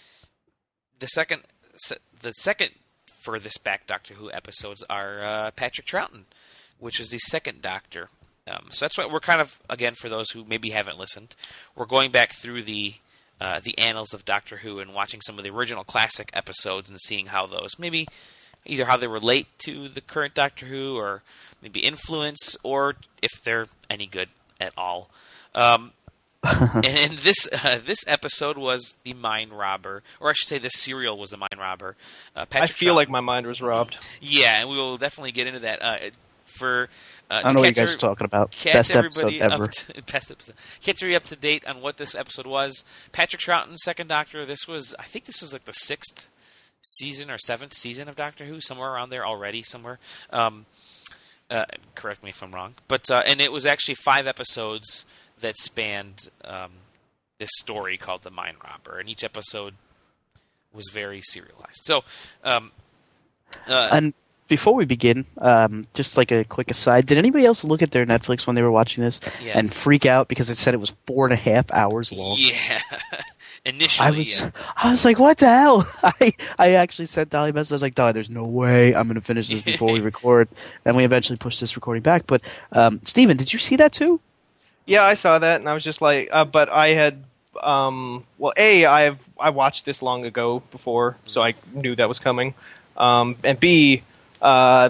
the second, the second furthest back Doctor Who episodes are uh, Patrick Troughton, which is the second Doctor. Um, so that's what we're kind of, again, for those who maybe haven't listened, we're going back through the uh, the annals of Doctor Who and watching some of the original classic episodes and seeing how those maybe either how they relate to the current Doctor Who or maybe influence or if they're any good at all. Um, and this uh, this episode was the Mind Robber, or I should say, this serial was the Mind Robber. Uh, Patrick I feel Troughton. like my mind was robbed. Yeah, and we will definitely get into that. Uh, for uh, I don't know what you catch guys every- are talking about. catch Best episode everybody ever. Up to, best episode. Catch everybody up to date on what this episode was. Patrick Troughton, second Doctor. This was, I think, this was like the sixth season or seventh season of Doctor Who, somewhere around there already. Somewhere. Um, uh, correct me if I'm wrong, but uh, and it was actually five episodes that spanned um, this story called The Mind Robber, and each episode was very serialized. So, um, uh, And before we begin, um, just like a quick aside, did anybody else look at their Netflix when they were watching this Yeah. and freak out because it said it was four and a half hours long? yeah, initially, I was, yeah. I was like, "What the hell?" I, I actually sent Dolly a message. I was like, "Dolly, there's no way I'm going to finish this before we record." Then we eventually pushed this recording back. But um, Steven, did you see that too? Yeah, I saw that, and I was just like, uh, but I had, um, well, A, I've I watched this long ago before, so I knew that was coming, um, and B, uh,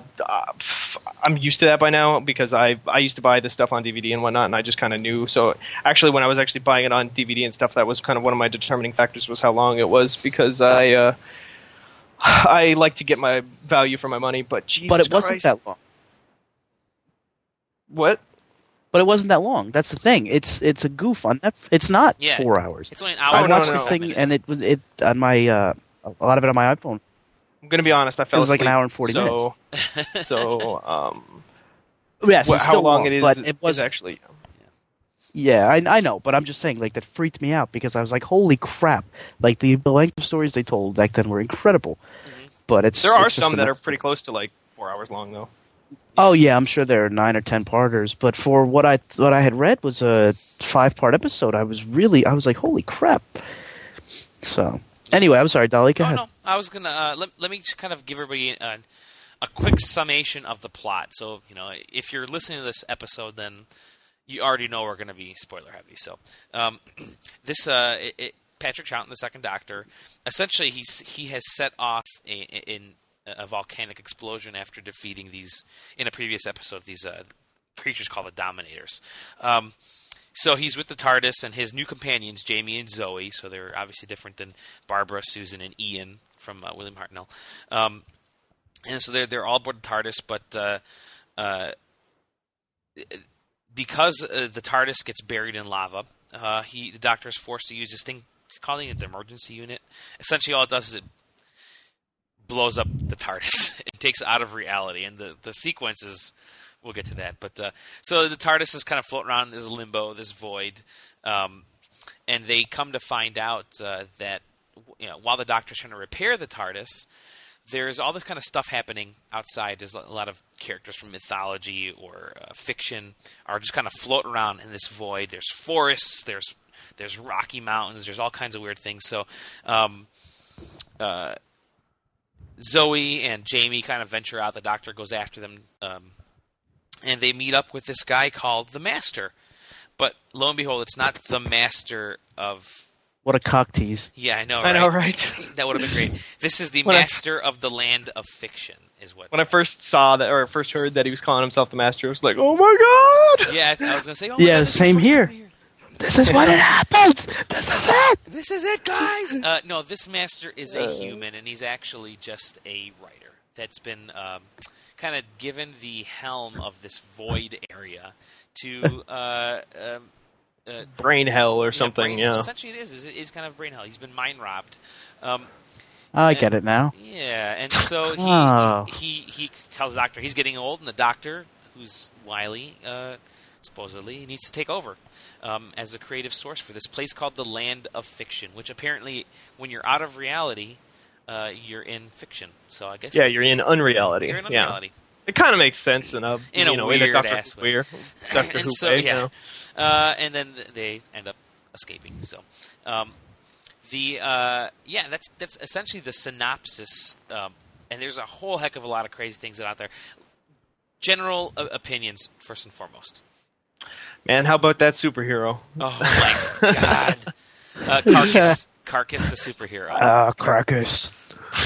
I'm used to that by now because I I used to buy this stuff on D V D and whatnot, and I just kind of knew. So actually, when I was actually buying it on D V D and stuff, that was kind of one of my determining factors was how long it was because I uh, I like to get my value for my money, but Jesus but it wasn't Christ. that long. What? But it wasn't that long. That's the thing. It's it's a goof on Netflix. It's not Yeah. four hours. It's only an I hour. Oh, and no, watched no, the no. thing, minutes. and it was it on my uh, a lot of it on my iPhone. I'm gonna be honest. I fell It was like an asleep, hour and forty so, So, um, Yes, wh- it's how still long it is, but it was is actually. yeah. I I know, but I'm just saying, like that freaked me out because I was like, holy crap! Like the, the length of stories they told back then were incredible. Mhm. But it's There are it's just some that are enough- pretty close to like four hours long, though. Oh yeah, I'm sure there are nine or ten parters, but for what I what I had read was a five part episode. I was really I was like, holy crap! So anyway, I'm sorry, Dolly. Go Oh ahead. no, I was gonna uh, let let me just kind of give everybody a, a quick summation of the plot. So you know, if you're listening to this episode, then you already know we're going to be spoiler heavy. So um, this uh, it, it, Patrick Troughton, the second Doctor, essentially he's he has set off a, in a volcanic explosion after defeating these in a previous episode these uh, creatures called the Dominators. Um, so he's with the TARDIS and his new companions, Jamie and Zoe. So they're obviously different than Barbara, Susan, and Ian from uh, William Hartnell. Um, and so they're they're all aboard the TARDIS, but uh, uh, because uh, the TARDIS gets buried in lava, uh, he the Doctor is forced to use this thing. He's calling it the emergency unit. Essentially, all it does is it blows up the TARDIS. It takes it out of reality, and the the sequence is. We'll get to that, but uh, so the TARDIS is kind of floating around in this limbo, this void, um, and they come to find out uh, that you know, while the Doctor's trying to repair the TARDIS, there's all this kind of stuff happening outside. There's a lot of characters from mythology or uh, fiction are just kind of floating around in this void. There's forests, there's there's rocky mountains, there's all kinds of weird things. So um, uh, Zoe and Jamie kind of venture out. The Doctor goes after them. Um, And they meet up with this guy called the Master. But lo and behold, it's not the Master of... What a cock tease. Yeah, I know, I right? know, right? That would have been great. This is the When I- Master of the Land of Fiction, is what... When I first saw that, or first heard that he was calling himself the Master, I was like, "Oh my god!" Yeah, I, th- I was going to say, oh my Yeah, God, this is same the first here. time I hear- This is what it happens! This is it! This is it, guys! Uh, no, this Master is a human, and he's actually just a writer that's been... Um, kind of given the helm of this void area to uh, um, uh, Brain hell or yeah, something, brain, yeah. Essentially, it is. It is kind of brain hell. He's been mind robbed. Um, I and- get it now. Yeah, and so he, Oh. he he tells the Doctor he's getting old, and the Doctor, who's wily, uh, supposedly, he needs to take over um, as a creative source for this place called the Land of Fiction, which apparently, when you're out of reality. Uh, you're in fiction, so I guess Yeah, you're in unreality. You're in yeah. unreality. It kind of makes sense in a In you a know, weird in a Doctor ass Who way. weird, Doctor and Who so, way, yeah, you know. uh, and then they end up escaping. So, um, the uh, yeah, that's that's essentially the synopsis. Um, and there's a whole heck of a lot of crazy things out there. General uh, opinions, first and foremost. Man, how about that superhero? Oh my god, uh, Carcass, Carcass, the superhero. Ah, Crackus.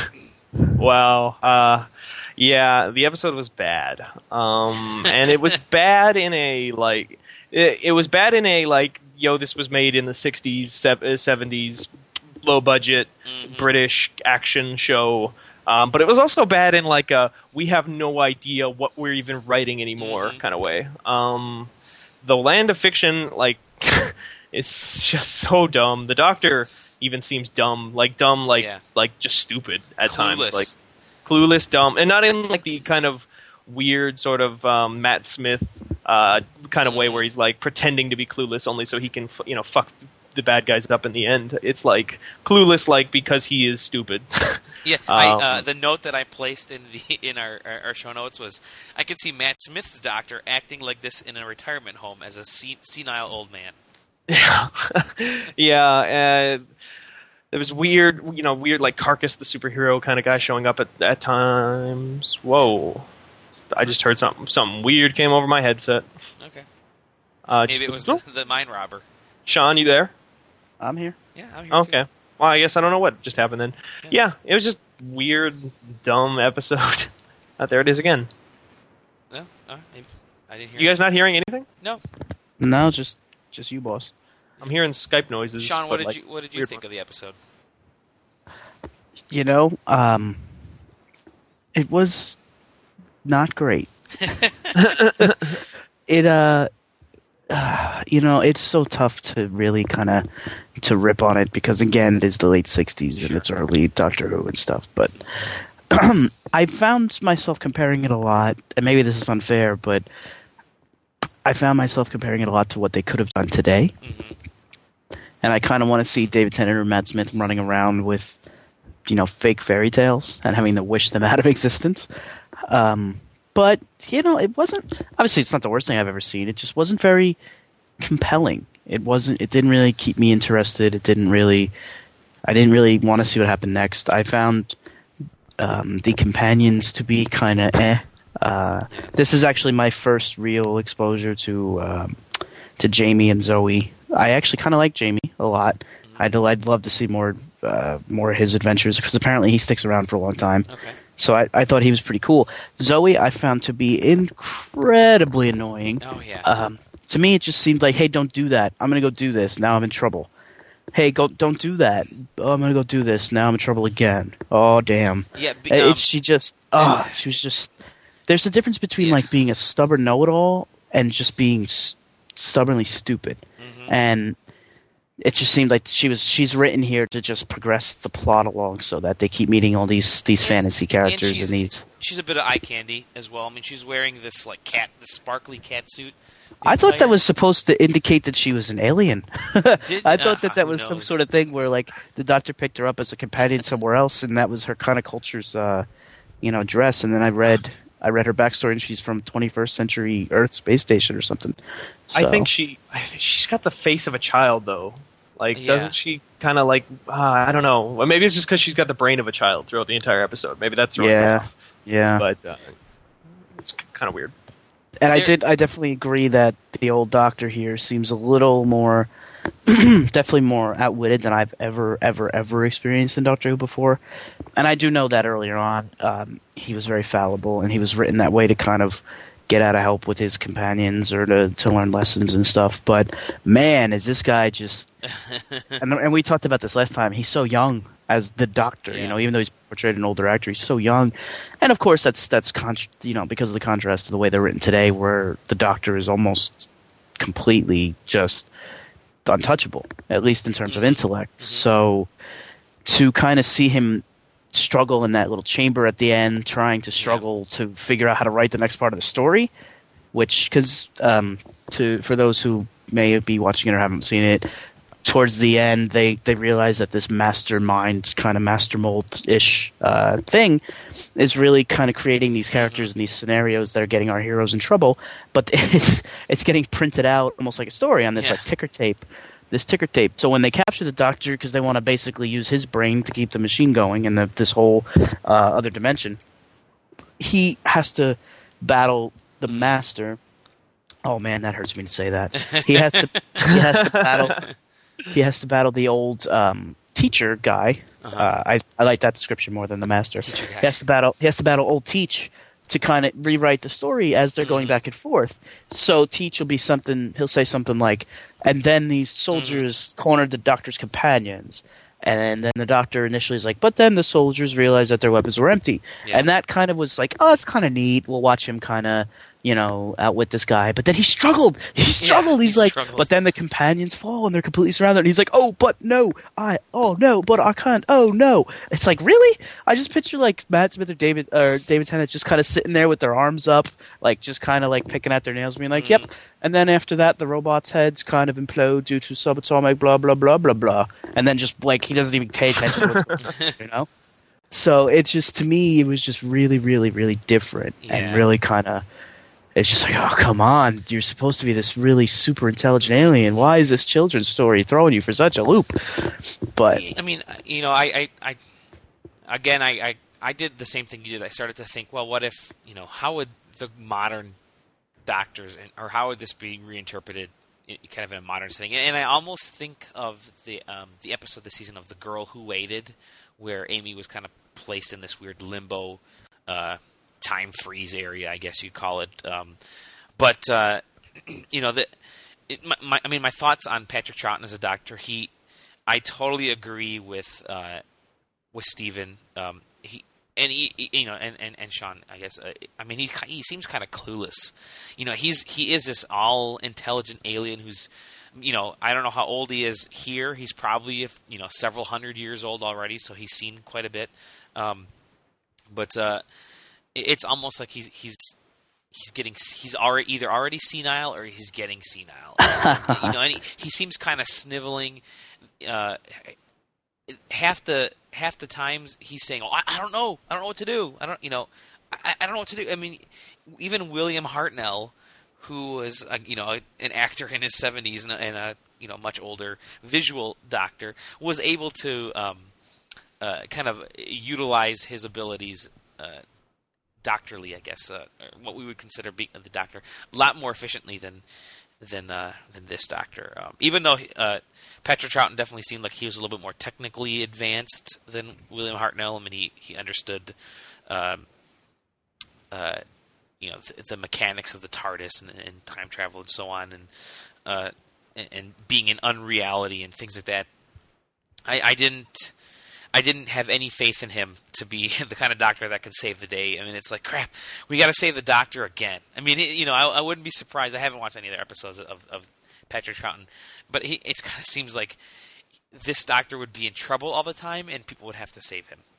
Wow. Uh, yeah, the episode was bad. Um, and it was bad in a, like, it, it was bad in a, like, yo, this was made in the sixties, seventies, low budget, Mm-hmm. British action show. Um, but it was also bad in, like, a, we have no idea what we're even writing anymore Mhm. kind of way. Um, the Land of Fiction, like, is just so dumb. The Doctor even seems dumb, like dumb, like Yeah. like just stupid at Clueless. times, like clueless, dumb, and not in like the kind of weird sort of um, Matt Smith uh, kind of way where he's like pretending to be clueless only so he can f- you know fuck the bad guys up in the end. It's like clueless, like because he is stupid. Yeah, I, Um, uh, the note that I placed in the in our, our, our show notes was I could see Matt Smith's Doctor acting like this in a retirement home as a sen- senile old man. Yeah, yeah. Uh, there was weird, you know, weird like Carcass, the superhero kind of guy showing up at at times. Whoa! I just heard something. Something weird came over my headset. Okay, Uh, maybe just- it was oh, the mine robber. Sean. You there? I'm here. Yeah, I'm here Okay. too. Well, I guess I don't know what just happened then. Yeah. Yeah, it was just weird, dumb episode. Uh, there it is again. No, oh, maybe. I didn't hear. You guys not hearing anything? No, No, just just you, boss. I'm hearing Skype noises. Sean. What but, did like, you What did you weird think of the episode? You know, um, it was not great. it, uh, uh, you know, it's so tough to really kind of to rip on it because again, it is the late sixties and it's early Doctor Who and stuff. But I found myself comparing it a lot, and maybe this is unfair, but I found myself comparing it a lot to what they could have done today. Mm-hmm. And I kind of want to see David Tennant or Matt Smith running around with, you know, fake fairy tales and having to wish them out of existence. Um, but, you know, it wasn't... Obviously, it's not the worst thing I've ever seen. It just wasn't very compelling. It wasn't... It didn't really keep me interested. It didn't really... I didn't really want to see what happened next. I found um, the companions to be kind of eh. Uh, this is actually my first real exposure to um, to Jamie and Zoe. I actually kind of like Jamie a lot. I'd, I'd love to see more uh, more of his adventures because apparently he sticks around for a long time. Okay. So I, I thought he was pretty cool. Zoe I found to be incredibly annoying. Oh yeah. Um, to me, it just seemed like, hey, don't do that. I'm going to go do this. Now I'm in trouble. hey, go don't do that. Oh, I'm gonna go do this. Now I'm in trouble again. Oh, damn. Yeah, be- It- um, it's she just ah, she was just. There's a difference between Yeah. like being a stubborn know-it-all and just being s- stubbornly stupid, Mhm. and it just seemed like she was she's written here to just progress the plot along so that they keep meeting all these these And- fantasy and characters she's- and these. She's a bit of eye candy as well. I mean, she's wearing this like cat, this sparkly cat suit. the I thought that entire- was supposed to indicate that she was an alien. Did- I thought uh, that that who was some knows? sort of thing where like the doctor picked her up as a companion somewhere else, and that was her kind of culture's, uh, you know, dress. And then I read I read her backstory, and she's from twenty-first century Earth space station or something. I So- think she, I think she's got the face of a child though. Like, Yeah. doesn't she kind of like? Uh, I don't know. Well, maybe it's just because she's got the brain of a child throughout the entire episode. Maybe that's throwing me Yeah, off. yeah. But uh, it's kind of weird. And I There- did. I definitely agree that the old doctor here seems a little more, definitely more outwitted than I've ever, ever, ever experienced in Doctor Who before. And I do know that earlier on, um, he was very fallible, and he was written that way to kind of get out of help with his companions or to to learn lessons and stuff. But man, is this guy just? and, and we talked about this last time. He's so young as the Doctor. Yeah. You know, even though he's portrayed an older actor, he's so young. And of course, that's that's con- you know because of the contrast to the way they're written today, where the Doctor is almost completely just untouchable, at least in terms of Mhm. intellect. So to kind of see him struggle in that little chamber at the end, trying to struggle to figure out how to write the next part of the story, which because um, to for those who may be watching it or haven't seen it, towards the end they they realize that this mastermind kind of master mold ish uh, thing is really kind of creating these characters and these scenarios that are getting our heroes in trouble, but it's it's getting printed out almost like a story on this Yeah. like ticker tape. This ticker tape. So when they capture the Doctor, because they want to basically use his brain to keep the machine going in the, this whole uh, other dimension, he has to battle the Master. Oh man, that hurts me to say that. He has to. He has to battle. He has to battle the old um, teacher guy. Uh-huh. Uh, I I like that description more than the Master. Teacher guy. He has to battle. He has to battle old Teach to kind of rewrite the story as they're going Mhm. back and forth. So Teach will be something. He'll say something like, "And then these soldiers Mm-hmm. cornered the Doctor's companions." And then the Doctor initially is like, "But then the soldiers realized that their weapons were empty." Yeah. And that kind of was like, "Oh, it's kind of neat. We'll watch him kind of, you know, outwit this guy." But then he struggled. He struggled. He's he like, struggled. "But then the companions fall and they're completely surrounded." And he's like, "Oh, but no, I, oh no, but I can't. Oh no." It's like, really? I just picture like Matt Smith or David or David Tennant just kind of sitting there with their arms up, like just kind of like picking at their nails, being like, Mhm. "Yep." And then after that, the robot's heads kind of implode due to subatomic blah blah blah blah blah, and then just like he doesn't even pay attention to what's going on, you know. So it's just to me, it was just really, really, really different Yeah. and really kind of. It's just like, oh come on, you're supposed to be this really super intelligent alien. Why is this children's story throwing you for such a loop? But I mean, you know, I, I, I again, I, I, I did the same thing you did. I started to think, well, what if, you know, how would the modern doctors, or how would this be reinterpreted, in, kind of in a modern setting? And I almost think of the um, the episode this season of The Girl Who Waited, where Amy was kind of placed in this weird limbo, uh, time freeze area, I guess you'd call it. Um, but uh, you know, the, it, my, my, I mean, my thoughts on Patrick Troughton as a doctor. He, I totally agree with uh, with Steven. Um, he and he, he- you know, and, and, and Sean. I guess. Uh, I mean, he he seems kind of clueless. You know, he's he is this all intelligent alien who's, you know, I don't know how old he is here. He's probably, if you know, several hundred years old already. So he's seen quite a bit. Um, but uh, it- it's almost like he's he's he's getting he's already either already senile or he's getting senile. You know, and he, he seems kind of sniveling. Uh, half the half the times he's saying, "Oh, I, I don't know, I don't know what to do. I don't, you know, I, I don't know what to do." I mean, even William Hartnell, who was a, you know an actor in his seventies and, a- and a you know much older visual doctor, was able to um, uh, kind of utilize his abilities. Uh, doctorly, I guess, uh, or what we would consider being the doctor, a lot more efficiently than than uh, than this doctor. Um, even though uh, Patrick Troughton definitely seemed like he was a little bit more technically advanced than William Hartnell. I mean, he he understood, um, uh, you know, the, the mechanics of the TARDIS and, and time travel and so on, and, uh, and and being in unreality and things like that. I, I didn't. I didn't have any faith in him to be the kind of doctor that could save the day. I mean, it's like, crap, we got to save the doctor again. I mean, it, you know, I, I wouldn't be surprised. I haven't watched any other episodes of, of Patrick Troughton, but he, it kind of seems like this doctor would be in trouble all the time, and people would have to save him.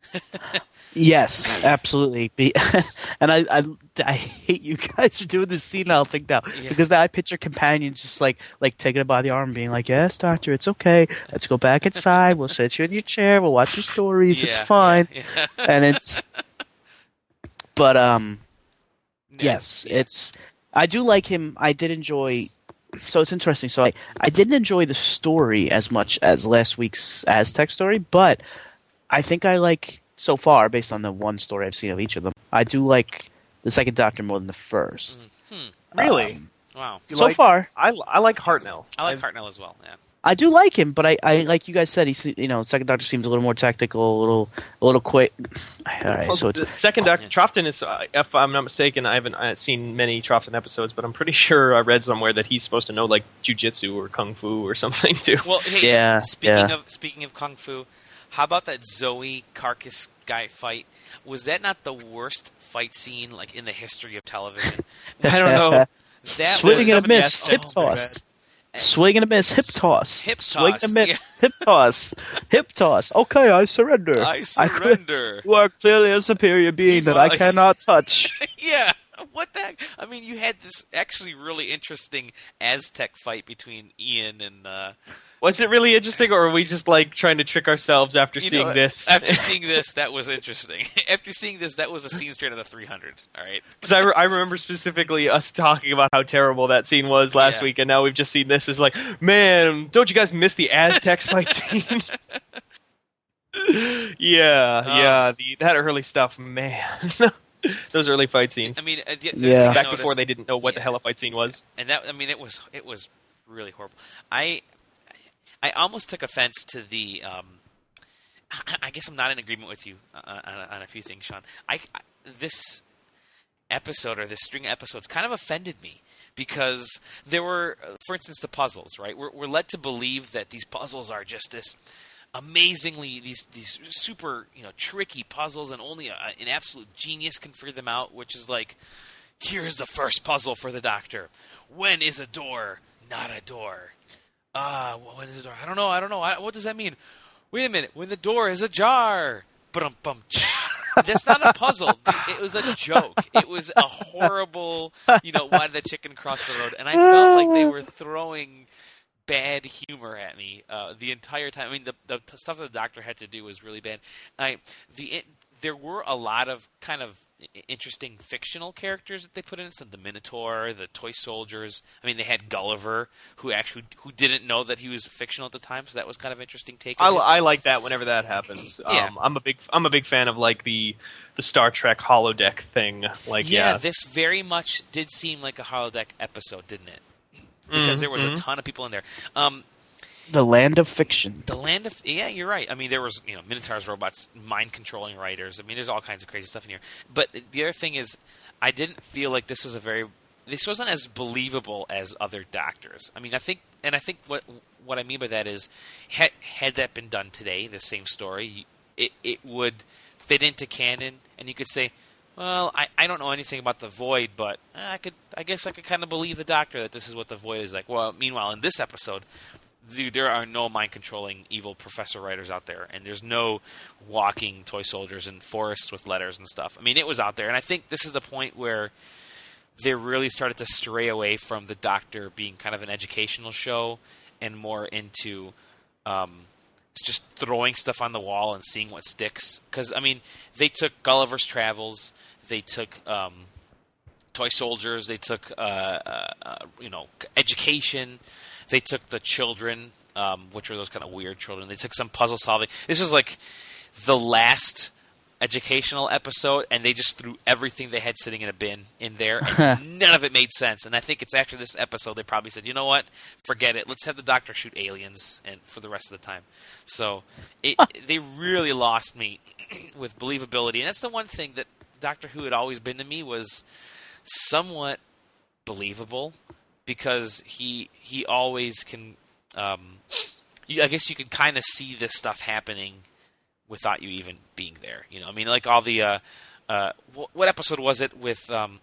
Yes, absolutely. Be, and I, I, I hate you guys for doing this scene. I'll think now Yeah. because now I picture companions just like like taking it by the arm, and being like, "Yes, doctor, it's okay. Let's go back inside. We'll sit you in your chair. We'll watch your stories. It's Yeah, fine." yeah, yeah. And it's, but um, yes, Yeah. it's. I do like him. I did enjoy. So it's interesting. So I, I didn't enjoy the story as much as last week's Aztec story, but I think I like, so far, based on the one story I've seen of each of them, I do like the second Doctor more than the first. Hmm. Really? Um, Wow. You so like- far, I, I like Hartnell. I like I've- Hartnell as well. Yeah. I do like him, but I, I like you guys said, he's, you know, second Doctor seems a little more tactical, a little a little quick. All right, Well, so it's the second Doctor Yeah. Troughton is, uh, if I'm not mistaken, I haven't uh, seen many Troughton episodes, but I'm pretty sure I read somewhere that he's supposed to know like jujitsu or kung fu or something too. Well, hey, Yeah, sp- speaking yeah. of speaking of kung fu, how about that Zoe Carcass guy fight? Was that not the worst fight scene like in the history of television? I don't know. That swing was, and a miss, oh, hip my toss. God. Swing and a miss, hip toss. Hip Swing toss, and a miss, yeah. hip toss. Hip toss. Okay, I surrender. I cl- surrender. you are clearly a superior being that I Like- cannot touch. Yeah. What the heck? I mean, you had this actually really interesting Aztec fight between Ian and. Uh, Was it really interesting, or are we just like trying to trick ourselves after you seeing know, this? After seeing this, that was interesting. After seeing this, that was a scene straight out of three hundred. All right. Because I, re- I remember specifically us talking about how terrible that scene was last Yeah. week, and now we've just seen this. It's like, man, don't you guys miss the Aztecs fight scene? yeah, Oh. yeah, the, that early stuff, man. Those early fight scenes. I mean, uh, the, the Yeah. thing I Back noticed- before they didn't know what the Yeah. hell a fight scene was. and that I mean, it was it was really horrible. I I almost took offense to the. Um, I, I guess I'm not in agreement with you uh, on, on a few things, Sean. I, I this episode or this string of episodes kind of offended me because there were, for instance, the puzzles. Right, we're, we're led to believe that these puzzles are just this amazingly these these super you know tricky puzzles, and only a, an absolute genius can figure them out. Which is like, here's the first puzzle for the Doctor: when is a door not a door? Ah, uh, when is a door? I don't know. I don't know. I, what does that mean? Wait a minute. When the door is ajar. Bum bum. That's not a puzzle. It was a joke. It was a horrible. You know, why did the chicken cross the road? And I felt like they were throwing bad humor at me uh, the entire time. I mean, the the stuff that the Doctor had to do was really bad. I the it, there were a lot of kind of interesting fictional characters that they put in. So the Minotaur, the toy soldiers. I mean, they had Gulliver, who actually who didn't know that he was fictional at the time. So that was kind of interesting take. I, on him. I like that whenever that happens. Yeah. Um, I'm a big I'm a big fan of like the the Star Trek holodeck thing. Like yeah, yeah, this very much did seem like a holodeck episode, didn't it? Because Mhm, there was mhm. a ton of people in there. Um, The land of fiction. The land of yeah, you're right. I mean, there was you know Minotaurs, robots, mind controlling writers. I mean, there's all kinds of crazy stuff in here. But the other thing is, I didn't feel like this was a very this wasn't as believable as other Doctors. I mean, I think and I think what what I mean by that is, had had that been done today, the same story, it it would fit into canon, and you could say, well, I, I don't know anything about the Void, but I could I guess I could kind of believe the Doctor that this is what the Void is like. Well, meanwhile, in this episode, dude, there are no mind-controlling evil professor writers out there, and there's no walking toy soldiers in forests with letters and stuff. I mean, it was out there, and I think this is the point where they really started to stray away from the Doctor being kind of an educational show and more into um, just throwing stuff on the wall and seeing what sticks. Because, I mean, they took Gulliver's Travels, they took um, toy soldiers, they took, uh, uh, uh, you know, education. They took the children, um, which were those kind of weird children. They took some puzzle solving. This was like the last educational episode, and they just threw everything they had sitting in a bin in there, and none of it made sense. And I think it's after this episode they probably said, you know what, forget it. Let's have the Doctor shoot aliens and for the rest of the time. So it, they really lost me with believability. And that's the one thing that Doctor Who had always been to me, was somewhat believable. Because he he always can, um, you, I guess you could kind of see this stuff happening without you even being there. You know, I mean, like all the uh, uh, what, what episode was it with um,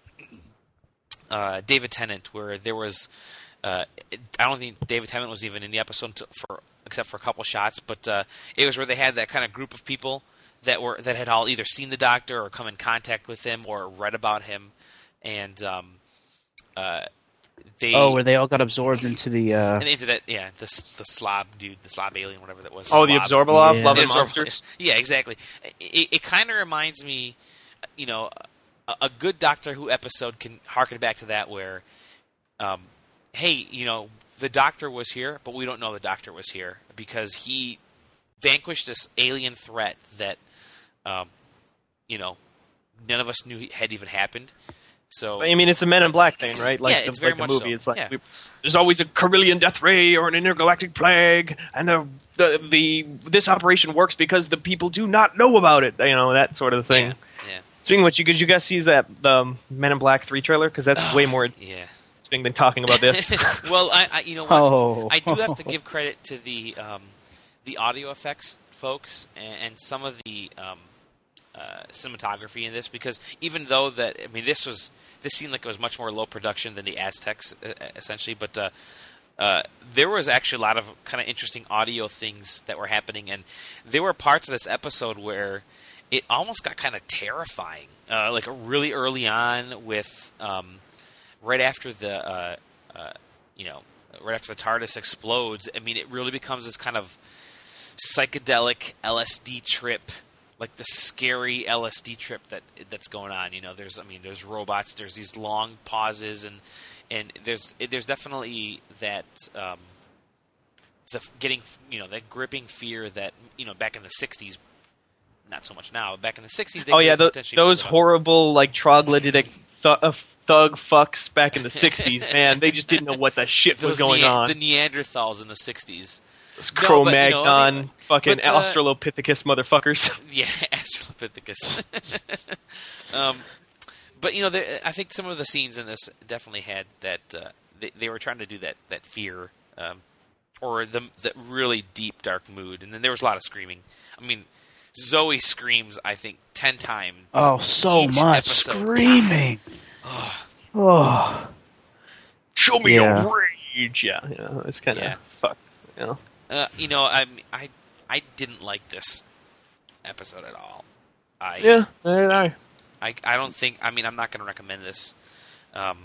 uh, David Tennant where there was uh, I don't think David Tennant was even in the episode to, for except for a couple shots, but uh, it was where they had that kind of group of people that were that had all either seen the Doctor or come in contact with him or read about him, and um, uh, they oh, where they all got absorbed into the uh... and into that yeah the the slob dude, the slob alien, whatever that was. Oh, the Slob. Absorbalov, Yeah. Love and Absorb- Monsters. Yeah, exactly. It, it kind of reminds me, you know, a, a good Doctor Who episode can harken back to that where, um, hey, you know, the Doctor was here, but we don't know the Doctor was here because he vanquished this alien threat that, um, you know, none of us knew had even happened. So I mean, it's a Men in Black thing, right? Like Yeah, the, it's very like the much movie. so. It's like Yeah. we, there's always a Carillion death ray or an intergalactic plague, and the, the the this operation works because the people do not know about it. You know, that sort of thing. yeah, yeah, Speaking of which, you, did you guys see that um, Men in Black three trailer? Because that's way more yeah. interesting than talking about this. Well, I, I you know what? Oh. I do have to give credit to the um, the audio effects folks and, and some of the um, uh, cinematography in this, because even though that I mean this was this seemed like it was much more low production than the Aztecs uh, essentially, but uh, uh, there was actually a lot of kind of interesting audio things that were happening, and there were parts of this episode where it almost got kind of terrifying, uh, like really early on with um, right after the uh, uh, you know right after the TARDIS explodes. I mean, it really becomes this kind of psychedelic L S D trip, like the scary L S D trip that that's going on. You know, there's I mean, there's robots, there's these long pauses, and and there's there's definitely that um, the getting you know that gripping fear that you know back in the sixties. Not so much now. But back in the sixties, they oh could yeah, have th- potentially those pulled it up. horrible like troglodytic th- uh, thug fucks back in the sixties. Man, they just didn't know what the shit was Those going Nea- on. The Neanderthals in the sixties. Those No, but, Cro-Magnon, you know, I mean, fucking but, uh, Australopithecus motherfuckers. Yeah, Australopithecus. um, but you know, the, I think some of the scenes in this definitely had that. Uh, they, they were trying to do that that fear, um, or the the really deep dark mood, and then there was a lot of screaming. I mean, Zoe screams, I think, ten times. Oh, so each much episode. screaming. Oh. Show me Yeah. your rage. Yeah, yeah, it's kind of Yeah. fucked. You know? Uh, you know, I I I didn't like this episode at all. I Yeah, I, I, I, I don't think. I mean, I'm not going to recommend this. Um,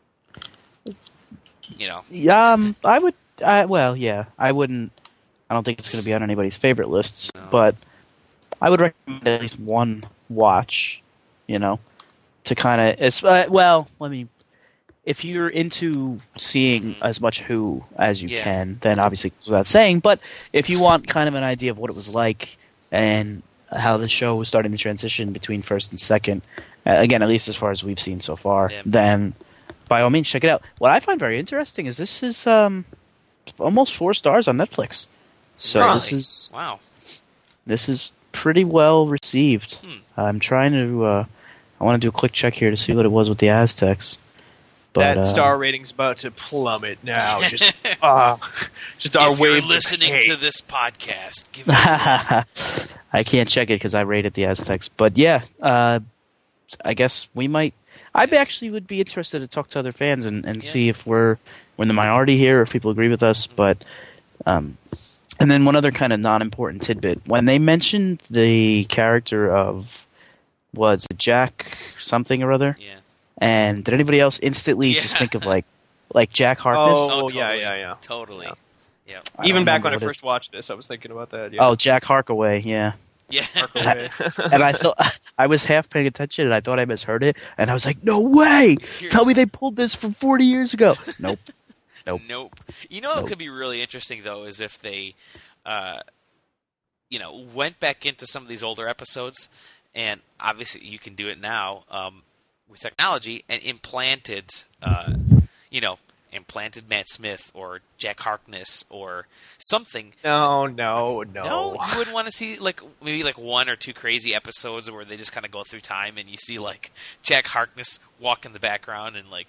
you know, Yeah, um, I would. I, well, yeah, I wouldn't. I don't think it's going to be on anybody's favorite lists, No. but I would recommend at least one watch. You know, to kind of. Uh, well, let me. If you're into seeing as much Who as you Yeah. can, then obviously it's without saying. But if you want kind of an idea of what it was like and how the show was starting to transition between first and second, uh, again, at least as far as we've seen so far, Yeah. then by all means check it out. What I find very interesting is this is um, almost four stars on Netflix. So really? this is wow. this is pretty well received. Hmm. I'm trying to. Uh, I want to do a quick check here to see what it was with the Aztecs. But, that uh, star rating's about to plummet now. Just, uh, just our If you're wave. listening to this podcast, give it a I can't check it because I rated the Aztecs. But yeah, uh, I guess we might. I actually would be interested to talk to other fans and, and Yeah. see if we're we're in the minority here, or if people agree with us. But um, and then one other kind of non-important tidbit: when they mentioned the character of was it Jack something or other, yeah. and did anybody else instantly Yeah. just think of like like Jack Harkness? Oh, Oh, yeah, totally. yeah, yeah. Totally. Yeah. Yeah. I Even don't back when I remember what first his- watched this, I was thinking about that. Yeah. Oh, Jack Harkaway, yeah. Yeah. Okay. And I thought I was half paying attention, and I thought I misheard it, and I was like, "No way! Tell me they pulled this from forty years ago." Nope. Nope. Nope. You know what Nope. could be really interesting though is if they, uh, you know, went back into some of these older episodes, and obviously you can do it now um, with technology, and implanted, uh, you know, implanted Matt Smith or Jack Harkness or something. no, no, no. No, you wouldn't want to see like maybe like one or two crazy episodes where they just kind of go through time and you see like Jack Harkness walk in the background and like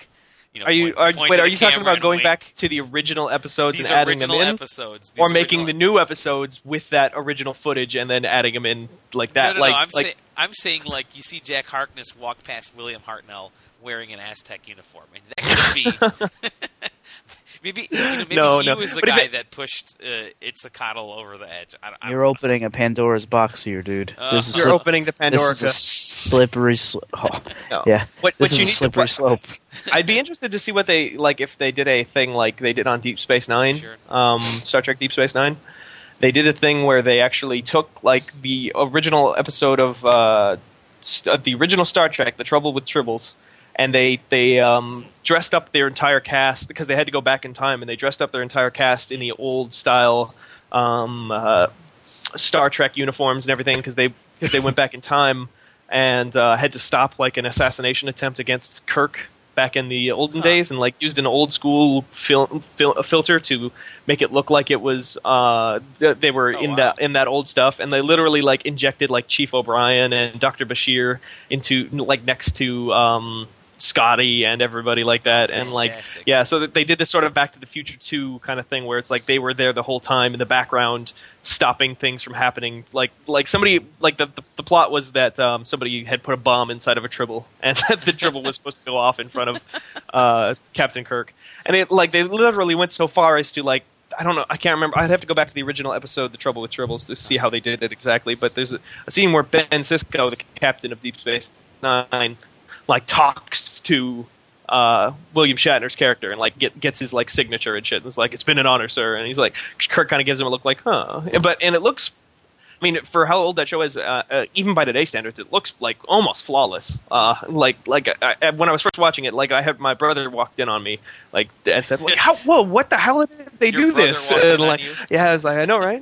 You know, Are you point, are, point wait? to Are the you talking camera about and going wink. back to the original episodes These and adding them original in, episodes, or These making original- the new episodes with that original footage and then adding them in like that? No, no, like, no. I'm like saying, I'm saying, like you see Jack Harkness walk past William Hartnell wearing an Aztec uniform, and that could be. maybe you know, maybe No, he no. was the But if guy it- that pushed uh, Itzcoatl over the edge. I, I You're don't know. opening a Pandora's box here, dude. Uh, this is you're slip- opening the this Pandora. is a slippery slope. Oh, No. yeah, What- what this is you a need to slippery pr- slope. I'd be interested to see what they like if they did a thing like they did on Deep Space Nine, Sure. um, Star Trek Deep Space Nine. They did a thing where they actually took like the original episode of uh, st- of the original Star Trek, The Trouble with Tribbles, and they they um, dressed up their entire cast because they had to go back in time, and they dressed up their entire cast in the old style um, uh, Star Trek uniforms and everything because they because they went back in time and uh, had to stop like an assassination attempt against Kirk back in the olden Huh. days, and like used an old school fil- fil- filter to make it look like it was uh, th- they were Oh, in wow. that in that old stuff, and they literally like injected like Chief O'Brien and Doctor Bashir into like next to um, Scotty and everybody like that, and like Fantastic. yeah, so that they did this sort of Back to the Future two kind of thing where it's like they were there the whole time in the background, stopping things from happening. Like like somebody like the the, the plot was that um, somebody had put a bomb inside of a Tribble, and the Tribble was supposed to go off in front of uh, Captain Kirk, and it like they literally went so far as to like. I don't know. I can't remember. I'd have to go back to the original episode, The Trouble with Tribbles, to see how they did it exactly. But there's a, a scene where Ben Sisko, the captain of Deep Space Nine, like talks to uh, William Shatner's character and like get, gets his like signature and shit. And it's like, "It's been an honor, sir." And he's like, Kirk kind of gives him a look like, "Huh." But and it looks. I mean, for how old that show is, uh, uh, even by today's standards, it looks like almost flawless. Uh, like, like I, I, when I was first watching it, like I had my brother walked in on me, like and said, like, "How? Whoa! What the hell did they Your do brother this?" walked in And, on like, you? yeah, I was like, "I know, right?"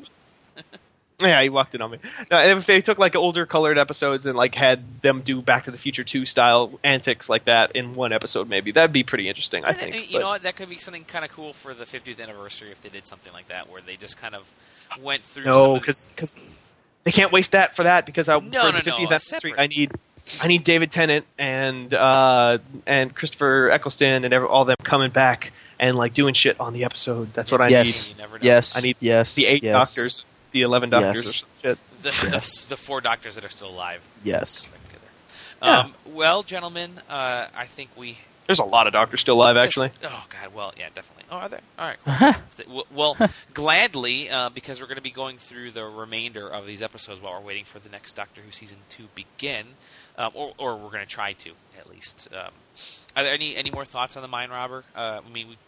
Yeah, he walked in on me. No, if they took like older colored episodes and like had them do Back to the Future two style antics like that in one episode, maybe that'd be pretty interesting. I And, think. uh, you but- know what? That could be something kind of cool for the fiftieth anniversary if they did something like that, where they just kind of went through. some No, of the- because they can't waste that for that because I, No, for no, the no, fiftieth a anniversary, separate- I need I need David Tennant and uh, and Christopher Eccleston and every, all them coming back and like doing shit on the episode. That's what I Yes, You never know. yes, I need yes, need. The eight yes, doctors, the eleven doctors, Yes. or some shit. The, Yes. the, the four doctors that are still alive. Yes. Yeah. Um, well, gentlemen, uh, I think we. There's a lot of doctors still alive, actually. Oh God, well, yeah, definitely. Oh, are there? All right. Cool. well, well, gladly, uh, because we're going to be going through the remainder of these episodes while we're waiting for the next Doctor Who season to begin, um, or, or we're going to try to at least. Um, are there any any more thoughts on the Mind Robber? Uh, I mean, we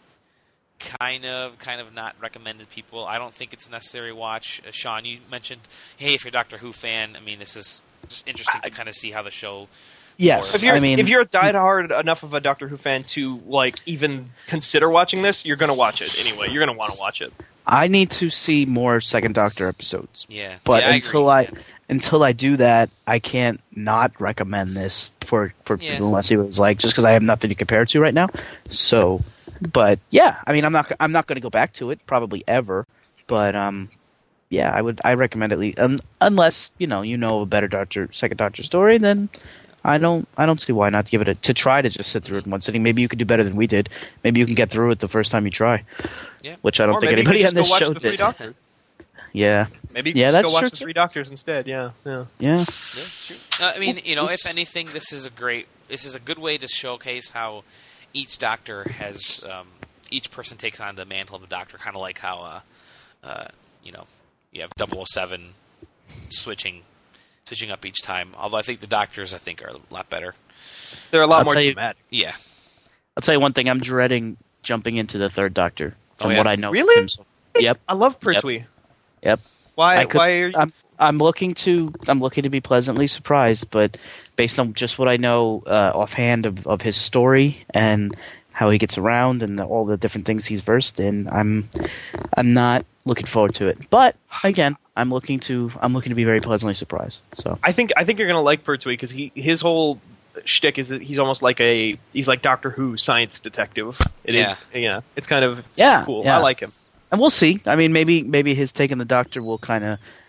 kind of kind of not recommended people. I don't think it's a necessary watch. Uh, Sean, you mentioned, hey, if you're a Doctor Who fan, I mean, this is just interesting to kind of see how the show. Yes, If you're, I mean, if you're a diehard enough of a Doctor Who fan to like even consider watching this, you're gonna watch it anyway. You're gonna want to watch it. I need to see more Second Doctor episodes. Yeah, But yeah, I until agree. I until I do that, I can't not recommend this for for Yeah. people unless it was like just because I have nothing to compare it to right now. So, but yeah, I mean, I'm not I'm not going to go back to it probably ever. But um, yeah, I would I recommend at least un, unless you know you know a better Doctor Second Doctor story, then I don't I don't see why not give it a to try to just sit through it in one sitting. Maybe you could do better than we did. Maybe you can get through it the first time you try. Yeah. Which I don't Or think maybe anybody you on could this just go show watch the Three did. Doctors. Yeah, Maybe you Yeah, could just that's go watch true, the too. Three Doctors instead. Yeah, yeah. yeah. Yeah, true. Uh, I mean, you know, if anything, this is a great. This is a good way to showcase how each Doctor has, um, each person takes on the mantle of the Doctor, kind of like how, uh, uh, you know, you have double oh seven switching, switching up each time. Although I think the Doctors, I think, are a lot better. They're a lot I'll more tell you- dramatic. Yeah. I'll tell you one thing. I'm dreading jumping into the third Doctor. From Oh, yeah? what I know, of Really? him so- Yep. I love Pertwee. Yep. Why? I could- why are you? I'm I'm looking to I'm looking to be pleasantly surprised, but based on just what I know uh, offhand of, of his story and how he gets around and the, all the different things he's versed in, I'm I'm not looking forward to it. But again, I'm looking to I'm looking to be very pleasantly surprised. So I think I think you're gonna like Pertwee because he his whole shtick is that he's almost like a he's like Doctor Who science detective. It is, Yeah. yeah. It's kind of Yeah, cool. yeah. I like him. and we'll see. I mean, maybe maybe his take on the Doctor will kind of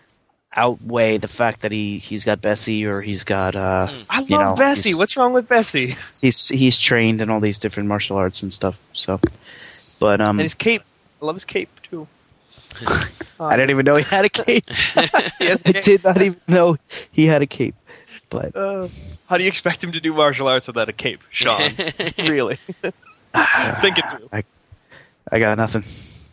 outweigh the fact that he he's got Bessie or he's got uh Mm. I love you know, Bessie. he's- What's wrong with Bessie? he's he's trained in all these different martial arts and stuff. So, but um, And his cape. I love his cape too. I didn't even know he had a cape. Yes, I did not even know he had a cape. But Uh, how do you expect him to do martial arts without a cape, Sean? Really? Think it through. I, I got nothing.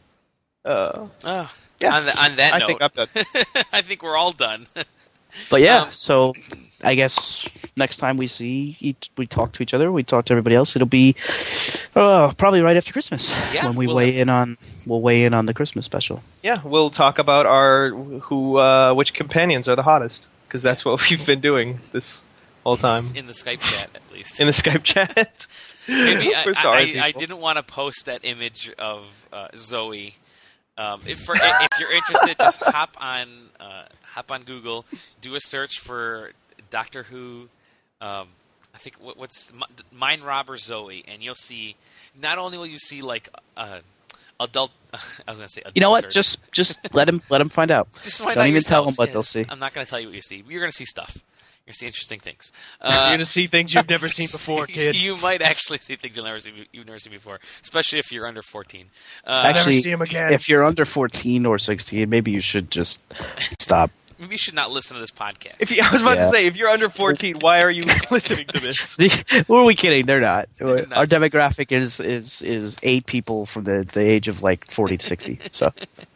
Uh, Oh, yeah. on, the, on that I note, think I'm done. I think we're all done. But yeah, Um, so I guess next time we see each, we talk to each other, we talk to everybody else. It'll be uh, probably right after Christmas Yeah, when we we'll weigh have- in on we'll weigh in on the Christmas special. Yeah, we'll talk about our who, uh, which companions are the hottest, because that's what we've been doing this whole time In the Skype chat, at least. in the Skype chat. Maybe I, We're sorry, I, I people. didn't want to post that image of uh, Zoe. Um, if, for, if you're interested, just hop on uh, hop on Google, do a search for Doctor Who. Um, I think what, what's M- Mind Robber Zoe, and you'll see. Not only will you see like uh, adult. I was going to say. You know what? adultery. Just just let him let him find out. Just find Don't out even tell yourselves. them what Yes. they'll see. I'm not going to tell you what you see. You're going to see stuff. You're going to see interesting things. You're Uh, gonna see things you've never seen before, kid. you might actually see things you'll never see, you've never seen before, especially if you're under fourteen. Uh, never Actually, see him again. if you're under fourteen or sixteen, maybe you should just stop. maybe you should not listen to this podcast. If you, I was about Yeah. to say, if you're under fourteen, why are you listening to this? Who are we kidding? They're not. not. Our demographic is is is eight people from the, the age of like forty to sixty. So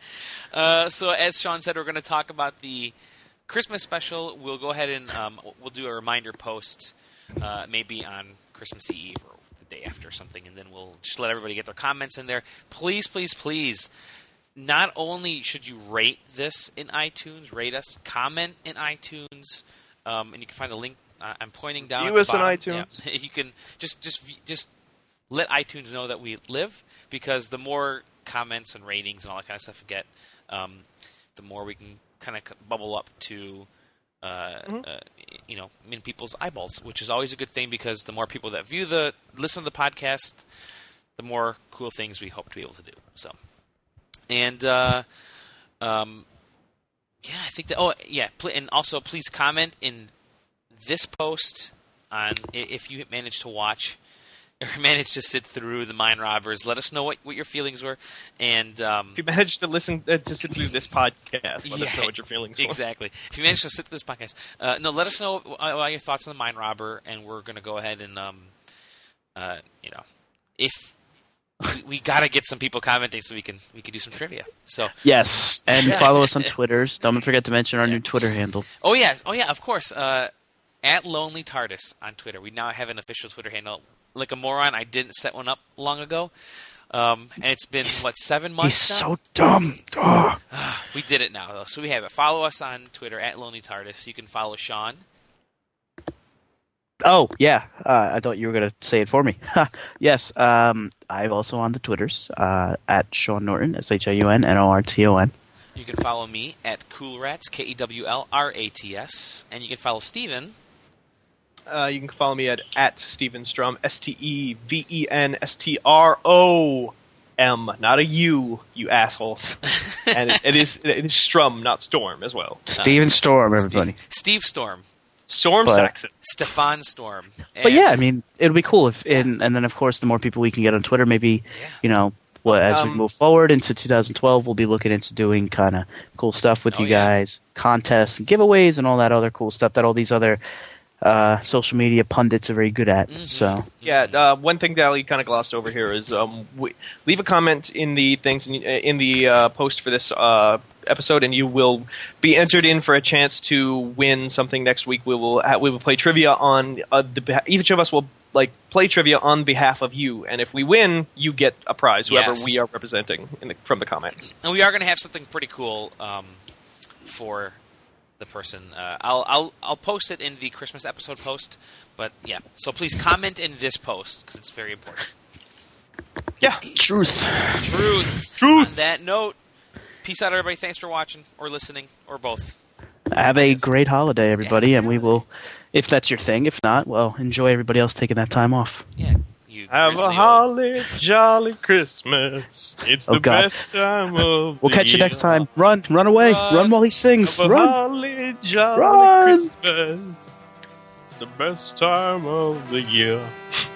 Uh, so as Sean said, we're going to talk about the Christmas special. We'll go ahead and um, we'll do a reminder post, uh, maybe on Christmas Eve or the day after or something, and then we'll just let everybody get their comments in there. Please, please, please. Not only should you rate this in iTunes, rate us, comment in iTunes, um, and you can find a link. Uh, I'm pointing down. View at us the on bottom. iTunes. Yeah. You can just just just let iTunes know that we live, because the more comments and ratings and all that kind of stuff we get, um, the more we can kind of bubble up to, uh, Mm-hmm. uh, you know, in people's eyeballs, which is always a good thing, because the more people that view the listen to the podcast, the more cool things we hope to be able to do. So, and uh, um, yeah, I think that. Oh, yeah, pl- and also please comment in this post on i- if you managed to watch or managed to sit through the Mind Robbers. Let us know what, what your feelings were, and um, If you managed to listen uh, to sit through this podcast, let us Yeah, know what your feelings were. exactly. If you managed to sit through this podcast, uh, no, let us know uh, what your thoughts on the Mind Robber, and we're going to go ahead and, um, uh, you know, if we, we got to get some people commenting so we can we can do some trivia. So, yes, and Yeah. follow us on Twitters. Don't forget to mention our new Twitter handle. oh yeah, oh yeah, of course, uh, at Lonely TARDIS on Twitter. We now have an official Twitter handle. Like a moron, I didn't set one up long ago, um, and it's been what seven He's months. now? so dumb. Ugh. We did it now, though, so we have it. Follow us on Twitter at Lonely TARDIS. You can follow Sean. Oh yeah, uh, I thought you were gonna say it for me. Yes, um, I'm also on the Twitters uh, at Sean Norton, S H A U N N O R T O N. You can follow me at Cool Rats, K E W L R A T S, and you can follow Steven. Uh, you can follow me at, at Steven Strom, S T E V E N S T R O M, not a U, you assholes. And it, it is it is Strum, not Storm, as well. Steven Storm, everybody. Steve, Steve Storm. Storm But- Saxon. Stefan Storm. But And- yeah, I mean, it'd be cool if, and, and then of course, the more people we can get on Twitter, maybe, Yeah. you know, well, as we Um, move forward into two thousand twelve, we'll be looking into doing kind of cool stuff with Oh, you yeah. guys, contests and giveaways and all that other cool stuff that all these other uh, social media pundits are very good at. Mhm. So Yeah, uh, one thing that we kind of glossed over here is um, we, leave a comment in the things in, in the uh, post for this uh, episode, and you will be entered in for a chance to win something next week. We will ha- we will play trivia on uh, the beha- each of us will like play trivia on behalf of you, and if we win, you get a prize. Whoever Yes. we are representing in the, from the comments. And we are going to have something pretty cool um, for the person. Uh, I'll I'll I'll post it in the Christmas episode post. But yeah, so please comment in this post because it's very important. Yeah. truth. Truth. Truth. On that note, peace out, everybody. Thanks for watching or listening or both. Have a great holiday, everybody, Yeah, and we will, if that's your thing. If not, well, enjoy everybody else taking that time off. Yeah, you you Have grizzly a old- holly jolly Christmas. It's Oh, the God. best time of We'll the catch you year. next time. Run, run away, Run. run while he sings. Have a Run. holly jolly Run. Christmas. It's the best time of the year.